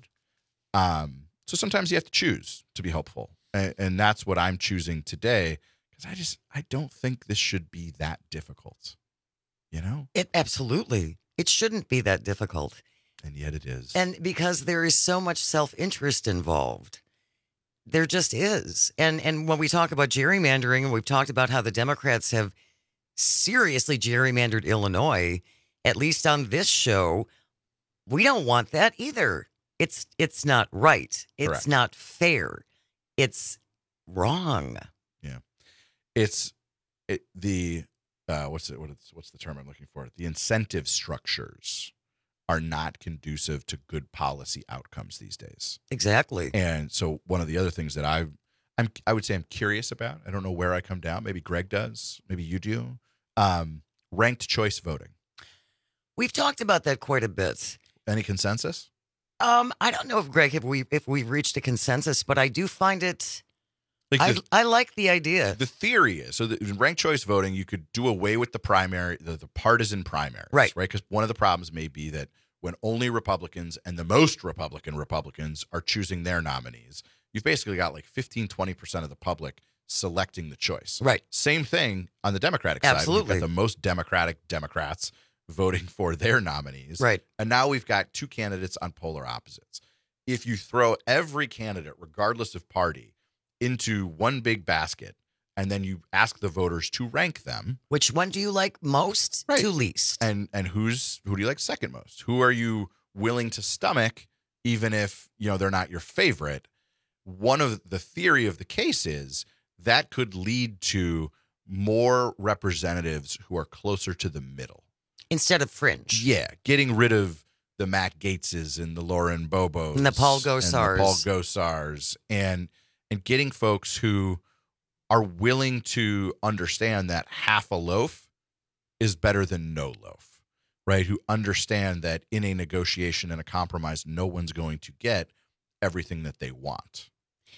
Um, so sometimes you have to choose to be hopeful. And, and that's what I'm choosing today. Because I just, I don't think this should be that difficult. You know? It absolutely. It shouldn't be that difficult. And yet it is. And because there is so much self-interest involved. There just is. And and when we talk about gerrymandering, and we've talked about how the Democrats have seriously gerrymandered Illinois, at least on this show, we don't want that either. It's it's not right. It's Correct. not fair. It's wrong. Yeah. It's it, the uh, what's it what is, what's the term I'm looking for? The incentive structures are not conducive to good policy outcomes these days. Exactly. And so one of the other things that I I'm I would say I'm curious about, I don't know where I come down, maybe Greg does, maybe you do, um, ranked choice voting. We've talked about that quite a bit. Any consensus? Um, I don't know if Greg if we if we've reached a consensus, but I do find it Like I the, I like the idea. The theory is, so that in ranked choice voting, you could do away with the primary, the, the partisan primaries, Right. Right, because one of the problems may be that when only Republicans and the most Republican Republicans are choosing their nominees, you've basically got like fifteen, twenty percent of the public selecting the choice. Right. Same thing on the Democratic side. Absolutely. We've got the most Democratic Democrats voting for their nominees. Right. And now we've got two candidates on polar opposites. If you throw every candidate, regardless of party, into one big basket, and then you ask the voters to rank them. Which one do you like most Right. to least? And and who's who do you like second most? Who are you willing to stomach, even if you know they're not your favorite? One of the theory of the case is that could lead to more representatives who are closer to the middle. Instead of fringe. Yeah, getting rid of the Matt Gaetzes and the Lauren Bobos And the Paul Gosars. and the Paul Gosars, and and getting folks who are willing to understand that half a loaf is better than no loaf, right? Who understand that in a negotiation and a compromise, no one's going to get everything that they want.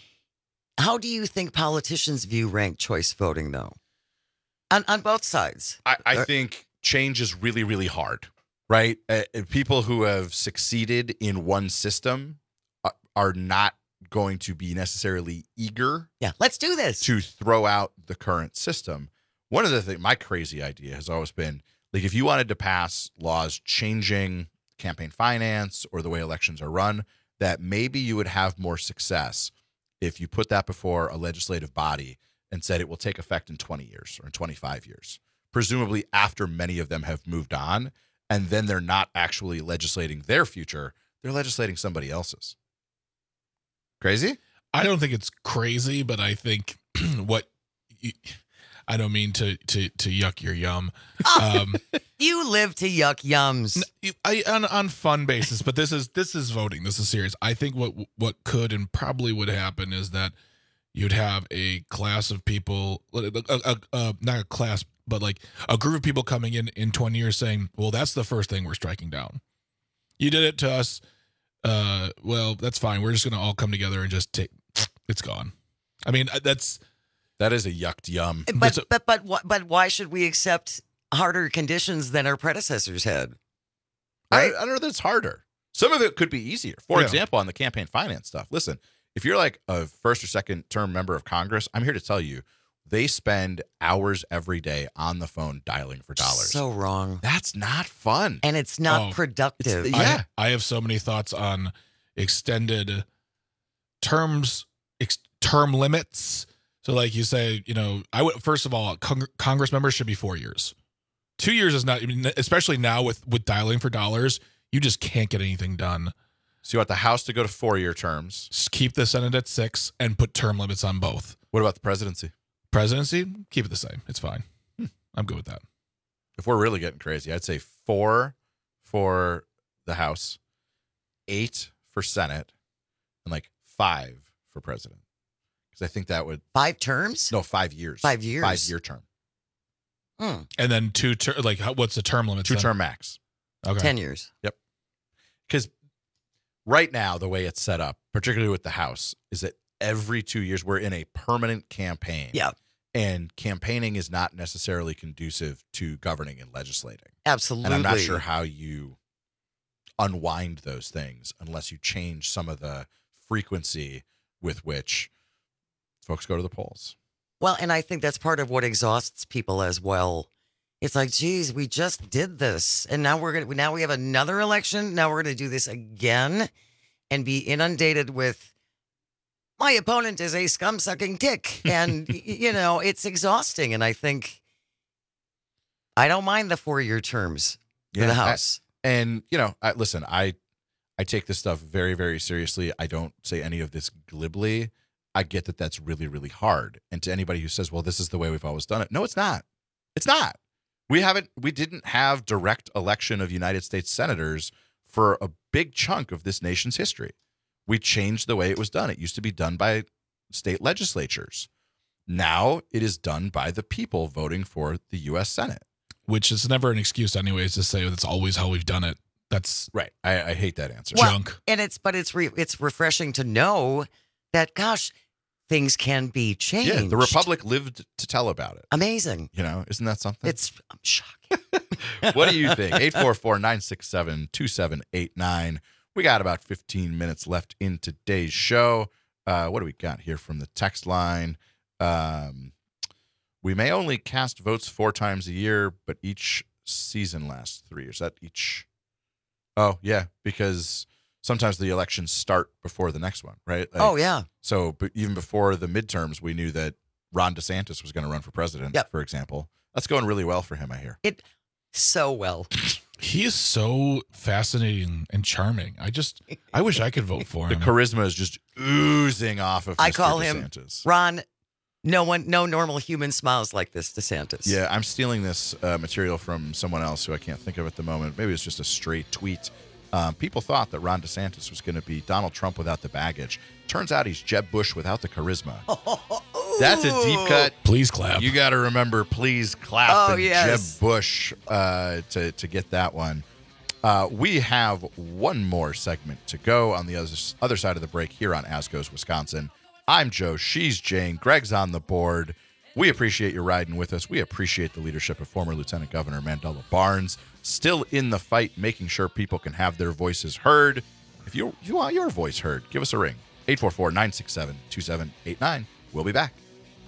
How do you think politicians view ranked choice voting, though? On on both sides. I, I think change is really, really hard, right? Uh, people who have succeeded in one system are, are not going to be necessarily eager. Yeah, let's do this. To throw out the current system. One of the things, my crazy idea has always been, like, if you wanted to pass laws changing campaign finance or the way elections are run, that maybe you would have more success if you put that before a legislative body and said it will take effect in twenty years or in twenty-five years, presumably after many of them have moved on, and then they're not actually legislating their future, they're legislating somebody else's. Crazy? I don't think it's crazy, but I think what you, I don't mean to to to yuck your yum. Um, you live to yuck yums. I on on fun basis, but this is this is voting. This is serious. I think what what could and probably would happen is that you'd have a class of people, a, a, a, not a class, but like a group of people coming in in twenty years saying, "Well, that's the first thing we're striking down. You did it to us. Uh, well, that's fine. We're just going to all come together and just take It's gone. I mean, that's that is a yucked yum. But a, but but but but why should we accept harder conditions than our predecessors had? Right? I, I don't know that it's harder. Some of it could be easier. For yeah. example, on the campaign finance stuff. Listen, if you're like a first or second term member of Congress, I'm here to tell you, they spend hours every day on the phone dialing for dollars. So wrong. That's not fun. And it's not oh, productive. It's, yeah. I, I have so many thoughts on extended terms, ex, term limits. So like you say, you know, I would, first of all, con- Congress members should be four years. Two years is not, I mean, especially now with, with dialing for dollars, you just can't get anything done. So you want the House to go to four-year terms. Just keep the Senate at six and put term limits on both. What about the presidency? Presidency, keep it the same. It's fine. Hmm. I'm good with that. If we're really getting crazy, I'd say four for the House, eight for Senate, and like five for president. Because I think that would... Five terms? No, five years. Five years. Five-year term. Hmm. And then two, ter- like, how, what's the term limit? Two-term max. Okay. Ten years. Yep. Because right now, the way it's set up, particularly with the House, is that every two years we're in a permanent campaign. Yeah. And campaigning is not necessarily conducive to governing and legislating. Absolutely. And I'm not sure how you unwind those things unless you change some of the frequency with which folks go to the polls. Well, and I think that's part of what exhausts people as well. It's like, geez, we just did this, and now we're gonna now we have another election. Now we're gonna do this again, and be inundated with my opponent is a scum sucking tick, and you know it's exhausting. And I think I don't mind the four year terms for Yeah, the House. I, and you know, I, listen, I I take this stuff very, very seriously. I don't say any of this glibly. I get that that's really, really hard. And to anybody who says, "Well, this is the way we've always done it," no, it's not. It's not. We haven't, we didn't have direct election of United States senators for a big chunk of this nation's history. We changed the way it was done. It used to be done by state legislatures. Now it is done by the people voting for the U S Senate. Which is never an excuse anyways to say that's always how we've done it. That's right. I, I hate that answer. Well, junk. And it's, but it's, re, it's refreshing to know that, gosh, things can be changed. Yeah, the Republic lived to tell about it. Amazing. You know, isn't that something? It's I'm shocking. What do you think? eight four four, nine six seven, two seven eight nine. We got about fifteen minutes left in today's show. Uh, what do we got here from the text line? Um, we may only cast votes four times a year, but each season lasts three years. That each... Oh, yeah, because... sometimes the elections start before the next one, right? Like, oh, yeah. So but even before the midterms, we knew that Ron DeSantis was going to run for president, yep. for example. That's going really well for him, I hear. It so well. He is so fascinating and charming. I just, I wish I could vote for him. The charisma is just oozing off of I Mister call DeSantis. him, Ron, no one, no normal human smiles like this DeSantis. Yeah, I'm stealing this uh, material from someone else who I can't think of at the moment. Maybe it's just a straight tweet. Um, people thought that Ron DeSantis was going to be Donald Trump without the baggage. Turns out he's Jeb Bush without the charisma. That's a deep cut. Please clap. You got to remember, please clap. Oh, and yes. Jeb Bush uh, to, to get that one. Uh, we have one more segment to go on the other, other side of the break here on As Goes Wisconsin. I'm Joe. She's Jane. Greg's on the board. We appreciate you riding with us. We appreciate the leadership of former Lieutenant Governor Mandela Barnes, still in the fight, making sure people can have their voices heard. If you, if you want your voice heard, give us a ring. eight four four, nine six seven, two seven eight nine. We'll be back.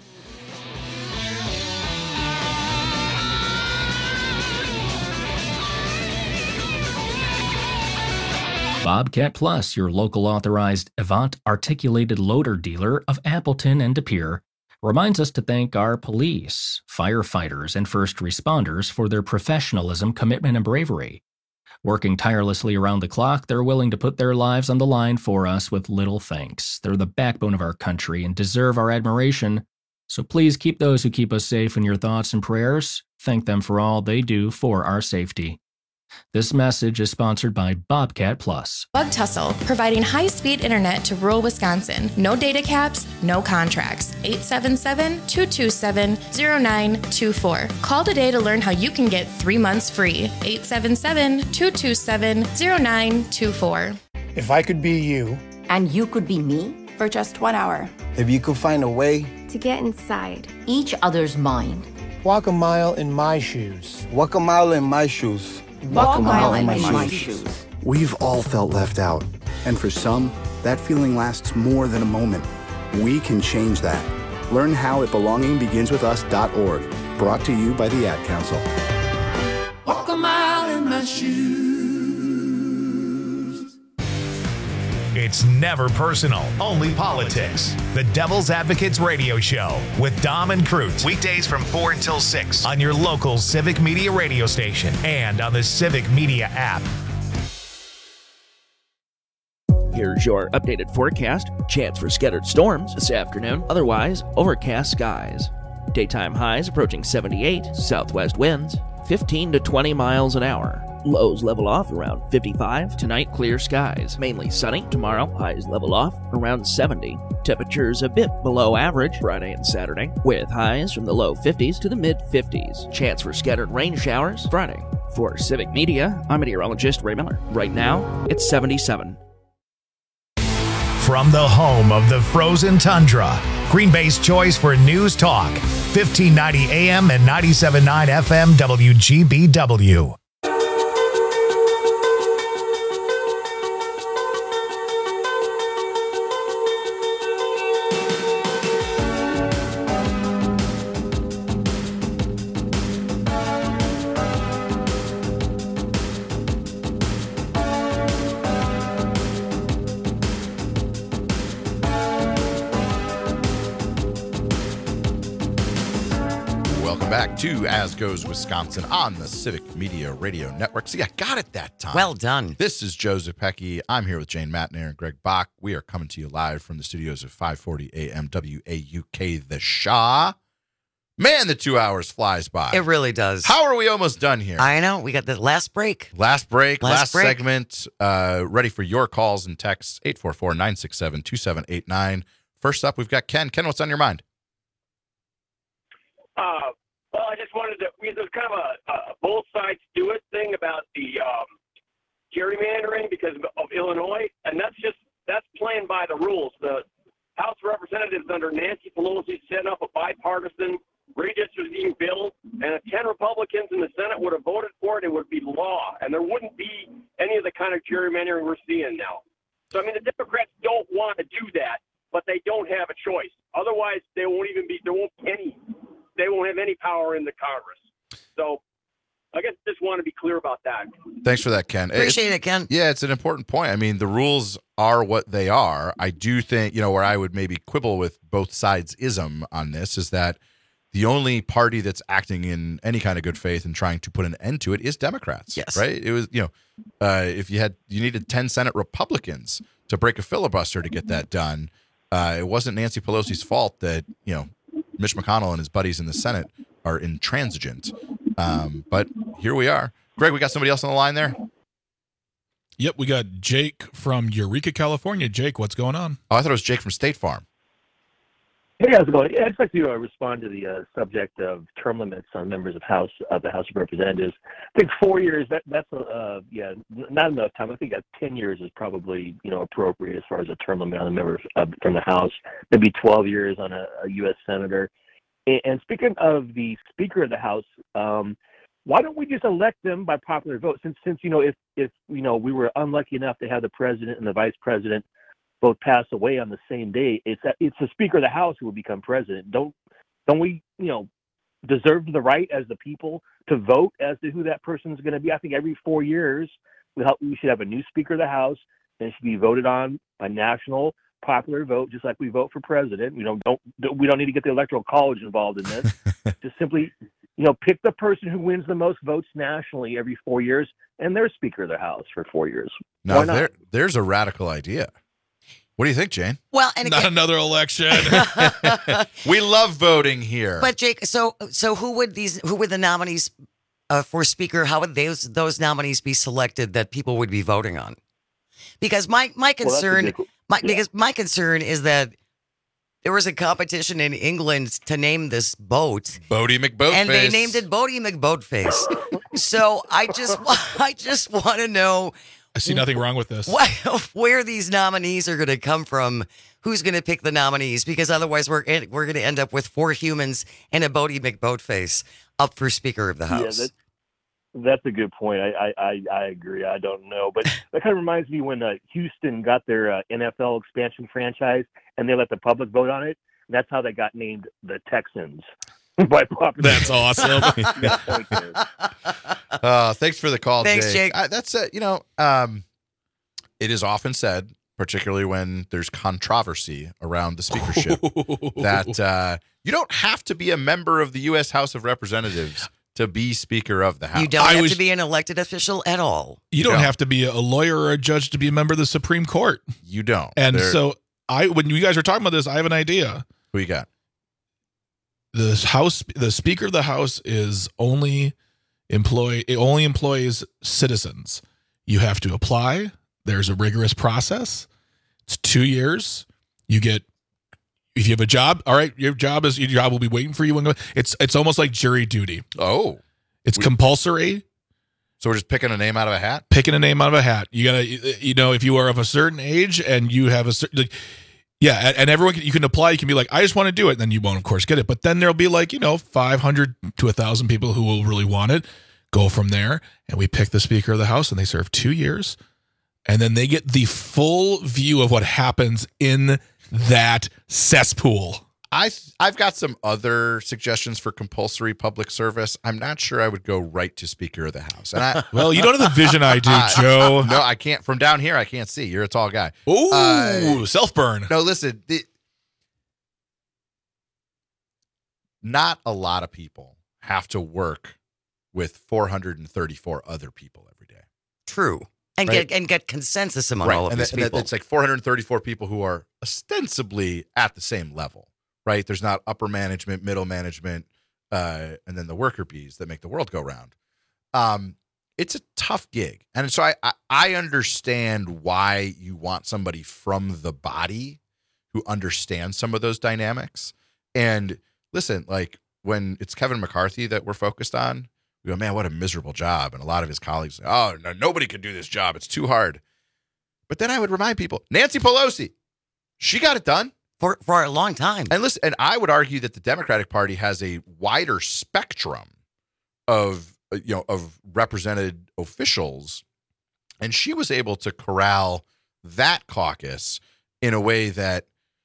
Bobcat Plus, your local authorized Avant articulated loader dealer of Appleton and De Pere, reminds us to thank our police, firefighters, and first responders for their professionalism, commitment, and bravery. Working tirelessly around the clock, they're willing to put their lives on the line for us with little thanks. They're the backbone of our country and deserve our admiration. So please keep those who keep us safe in your thoughts and prayers. Thank them for all they do for our safety. This message is sponsored by Bobcat Plus. Bug Tussle, providing high-speed internet to rural Wisconsin. No data caps, no contracts. eight seven seven, two two seven, zero nine two four. Call today to learn how you can get three months free. eight seven seven, two two seven, zero nine two four. If I could be you. And you could be me? For just one hour. If you could find a way to get inside each other's mind. Walk a mile in my shoes. Walk a mile in my shoes. Walk a mile in my, my shoes. shoes. We've all felt left out. And for some, that feeling lasts more than a moment. We can change that. Learn how at belonging begins with us dot org. Brought to you by the Ad Council. Walk a mile in my shoes. It's never personal, only politics. The Devil's Advocates Radio Show with Dom and Cruz. Weekdays from four until six on your local Civic Media radio station and on the Civic Media app. Here's your updated forecast. Chance for scattered storms this afternoon. Otherwise, overcast skies. Daytime highs approaching seventy-eight. Southwest winds fifteen to twenty miles an hour. Lows level off around fifty-five. Tonight, clear skies. Mainly sunny. Tomorrow, highs level off around seventy. Temperatures a bit below average Friday and Saturday, with highs from the low fifties to the mid fifties. Chance for scattered rain showers Friday. For Civic Media, I'm meteorologist Ray Miller. Right now, it's seventy-seven. From the home of the frozen tundra, Green Bay's choice for news talk, fifteen ninety A M and ninety-seven point nine F M W G B W. Back to As Goes Wisconsin on the Civic Media Radio Network. See, I got it that time. Well done. This is Joe Zepecki. I'm here with Jane Matner and Greg Bach. We are coming to you live from the studios of five forty A M W A U K The Shaw. Man, the two hours flies by. It really does. How are we almost done here? I know. We got the last break. Last break, last, last break. segment. Uh, ready for your calls and texts, eight four four, nine six seven, two seven eight nine. First up, we've got Ken. Ken, what's on your mind? Uh, Well, I just wanted to, there's kind of a, a both sides do it thing about the um, gerrymandering because of, of Illinois, and that's just, that's playing by the rules. The House of Representatives under Nancy Pelosi set up a bipartisan redistricting bill, and if ten Republicans in the Senate would have voted for it, it would be law, and there wouldn't be any of the kind of gerrymandering we're seeing now. So, I mean, the Democrats don't want to do that, but they don't have a choice. Otherwise, they won't even be, there won't be any they won't have any power in the Congress. So I guess just want to be clear about that. Thanks for that, Ken. Appreciate it, it, Ken. Yeah, it's an important point. I mean, the rules are what they are. I do think, you know, where I would maybe quibble with both sides' ism on this is that the only party that's acting in any kind of good faith and trying to put an end to it is Democrats. Yes. Right? It was, you know, uh, if you had, you needed ten Senate Republicans to break a filibuster to get that done. Uh, it wasn't Nancy Pelosi's fault that, you know, Mitch McConnell and his buddies in the Senate are intransigent. Um, but here we are. Greg, we got somebody else on the line there? Yep, we got Jake from Eureka, California. Jake, what's going on? Oh, I thought it was Jake from State Farm. Hey, how's it going? Yeah, I'd like to uh, respond to the uh, subject of term limits on members of House of the House of Representatives. I think four years, that that's, uh, yeah, not enough time. I think that ten years is probably, you know, appropriate as far as a term limit on a member uh, from the House, maybe twelve years on a, a U S senator. And, and speaking of the Speaker of the House, um, why don't we just elect them by popular vote? Since, since you know, if, if, you know, we were unlucky enough to have the president and the vice president both pass away on the same day, it's it's the Speaker of the House who will become president. Don't don't we, you know, deserve the right as the people to vote as to who that person is going to be? I think every four years we help, we should have a new Speaker of the House, and it should be voted on by national popular vote, just like we vote for president. We don't don't we don't need to get the Electoral College involved in this. Just simply, you know, pick the person who wins the most votes nationally every four years, and they're Speaker of the House for four years. Now, there, there's a radical idea. What do you think, Jane? Well, and again, not another election. We love voting here. But Jake, so so who would these who would the nominees uh, for Speaker? How would those those nominees be selected that people would be voting on? Because my my concern, well, my, yeah. because my concern is that there was a competition in England to name this boat Bodie McBoatface, and they named it Bodie McBoatface. So I just I just want to know I see nothing wrong with this. Where these nominees are going to come from, who's going to pick the nominees? Because otherwise we're we're going to end up with four humans and a Bodie McBoatface up for Speaker of the House. Yeah, that, that's a good point. I, I, I agree. I don't know. But that kind of reminds me when uh, Houston got their uh, N F L expansion franchise and they let the public vote on it. That's how they got named the Texans. By popular. That's awesome. uh, thanks for the call, Thanks, Jake. Jake. I, that's uh, you know, um, it is often said, particularly when there's controversy around the speakership, that uh, you don't have to be a member of the U S House of Representatives to be Speaker of the House. You don't I have was, to be an elected official at all. You don't don't. have to be a lawyer or a judge to be a member of the Supreme Court. You don't. And They're, so I, when you guys are talking about this, I have an idea. who you got? The House, the Speaker of the House is only employ, it only employs citizens. You have to apply. There's a rigorous process. It's two years. You get, if you have a job, all right, your job is your job will be waiting for you. When it's it's almost like jury duty. Oh, it's we, compulsory. So we're just picking a name out of a hat. Picking a name out of a hat. You gotta, you know, if you are of a certain age and you have a certain. Like, yeah, and, and everyone can, you can apply. You can be like, I just want to do it. And then you won't, of course, get it. But then there'll be like, you know, five hundred to one thousand people who will really want it. Go from there. And we pick the Speaker of the House and they serve two years. And then they get the full view of what happens in that cesspool. I, I've got some other suggestions for compulsory public service. I'm not sure I would go right to Speaker of the House. And I, well, you don't have the vision I do, Joe. No, I can't. From down here, I can't see. You're a tall guy. Ooh, uh, self-burn. No, listen. The, not a lot of people have to work with four hundred thirty-four other people every day. True. And right? get and get consensus among right. all of and these that, people. And it's like four hundred thirty-four people who are ostensibly at the same level. Right? There's not upper management, middle management, uh, and then the worker bees that make the world go round. Um, it's a tough gig. And so I, I, I understand why you want somebody from the body who understands some of those dynamics. And listen, like when it's Kevin McCarthy that we're focused on, we go, man, what a miserable job. And a lot of his colleagues say, oh, no, nobody could do this job. It's too hard. But then I would remind people, Nancy Pelosi, she got it done. For for a long time. And listen, and I would argue that the Democratic Party has a wider spectrum of you know of represented officials, and she was able to corral that caucus in a way that,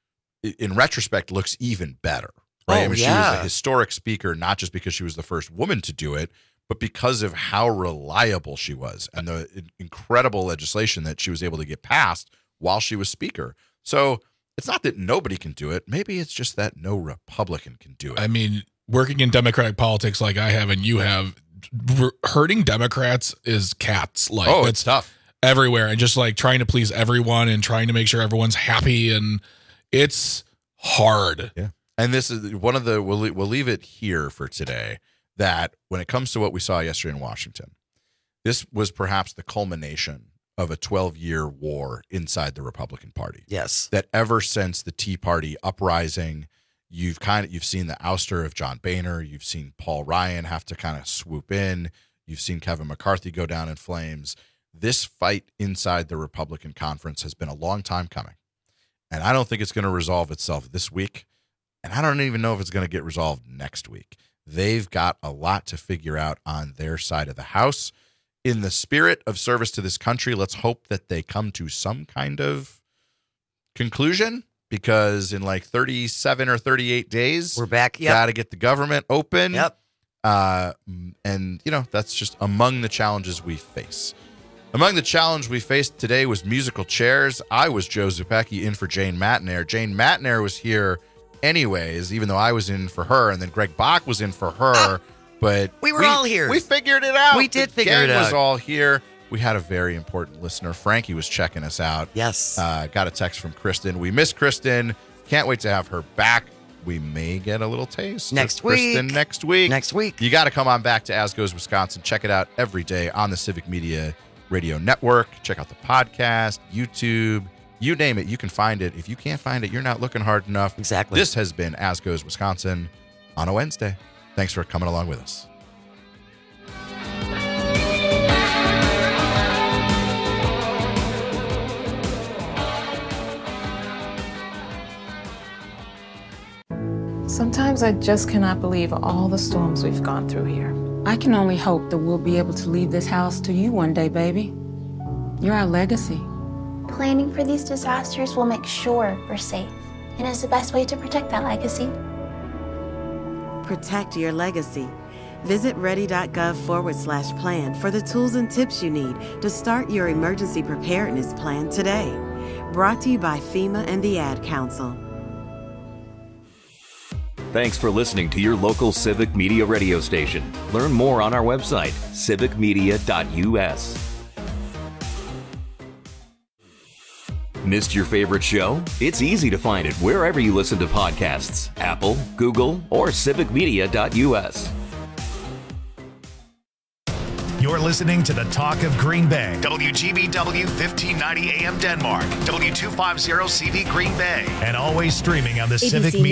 in retrospect, looks even better. Right? Oh, I mean, yeah. she was a historic speaker, not just because she was the first woman to do it, but because of how reliable she was and the incredible legislation that she was able to get passed while she was speaker. So. It's not that nobody can do it. Maybe it's just that no Republican can do it. I mean, working in Democratic politics like I have and you have, hurting Democrats is cats. Like, oh, it's tough. Everywhere. And just like trying to please everyone and trying to make sure everyone's happy. And it's hard. Yeah. And this is one of the, we'll, we'll leave it here for today, that when it comes to what we saw yesterday in Washington, this was perhaps the culmination of a twelve-year war inside the Republican Party. Yes. That ever since the Tea Party uprising, you've kind of you've seen the ouster of John Boehner, you've seen Paul Ryan have to kind of swoop in, you've seen Kevin McCarthy go down in flames. This fight inside the Republican conference has been a long time coming. And I don't think it's going to resolve itself this week. And I don't even know if it's going to get resolved next week. They've got a lot to figure out on their side of the house. In the spirit of service to this country, let's hope that they come to some kind of conclusion, because in like thirty-seven or thirty-eight days, we're back. Yep. Got to get the government open. Yep. Uh, and, you know, that's just among the challenges we face. Among the challenge we faced today was musical chairs. I was Joe Zupecki in for Jane Matnair. Jane Matnair was here anyways, even though I was in for her, and then Greg Bach was in for her. Ah. But we were we, all here. We figured it out. We did the figure it out. was all here. We had a very important listener. Frankie was checking us out. Yes. Uh, got a text from Kristen. We miss Kristen. Can't wait to have her back. We may get a little taste next of week. Kristen next week. Next week. You got to come on back to As Goes Wisconsin. Check it out every day on the Civic Media Radio Network. Check out the podcast, YouTube, you name it. You can find it. If you can't find it, you're not looking hard enough. Exactly. This has been As Goes Wisconsin on a Wednesday. Thanks for coming along with us. Sometimes I just cannot believe all the storms we've gone through here. I can only hope that we'll be able to leave this house to you one day, baby. You're our legacy. Planning for these disasters will make sure we're safe, and is the best way to protect that legacy. Protect your legacy. Visit ready.gov forward slash plan for the tools and tips you need to start your emergency preparedness plan today. Brought to you by FEMA and the Ad Council. Thanks for listening to your local Civic Media radio station. Learn more on our website, civic media dot u s. Missed your favorite show? It's easy to find it wherever you listen to podcasts. Apple, Google, or civic media dot u s. You're listening to the Talk of Green Bay. W G B W fifteen ninety A M Denmark. W two fifty C V Green Bay. And always streaming on the A B C Civic News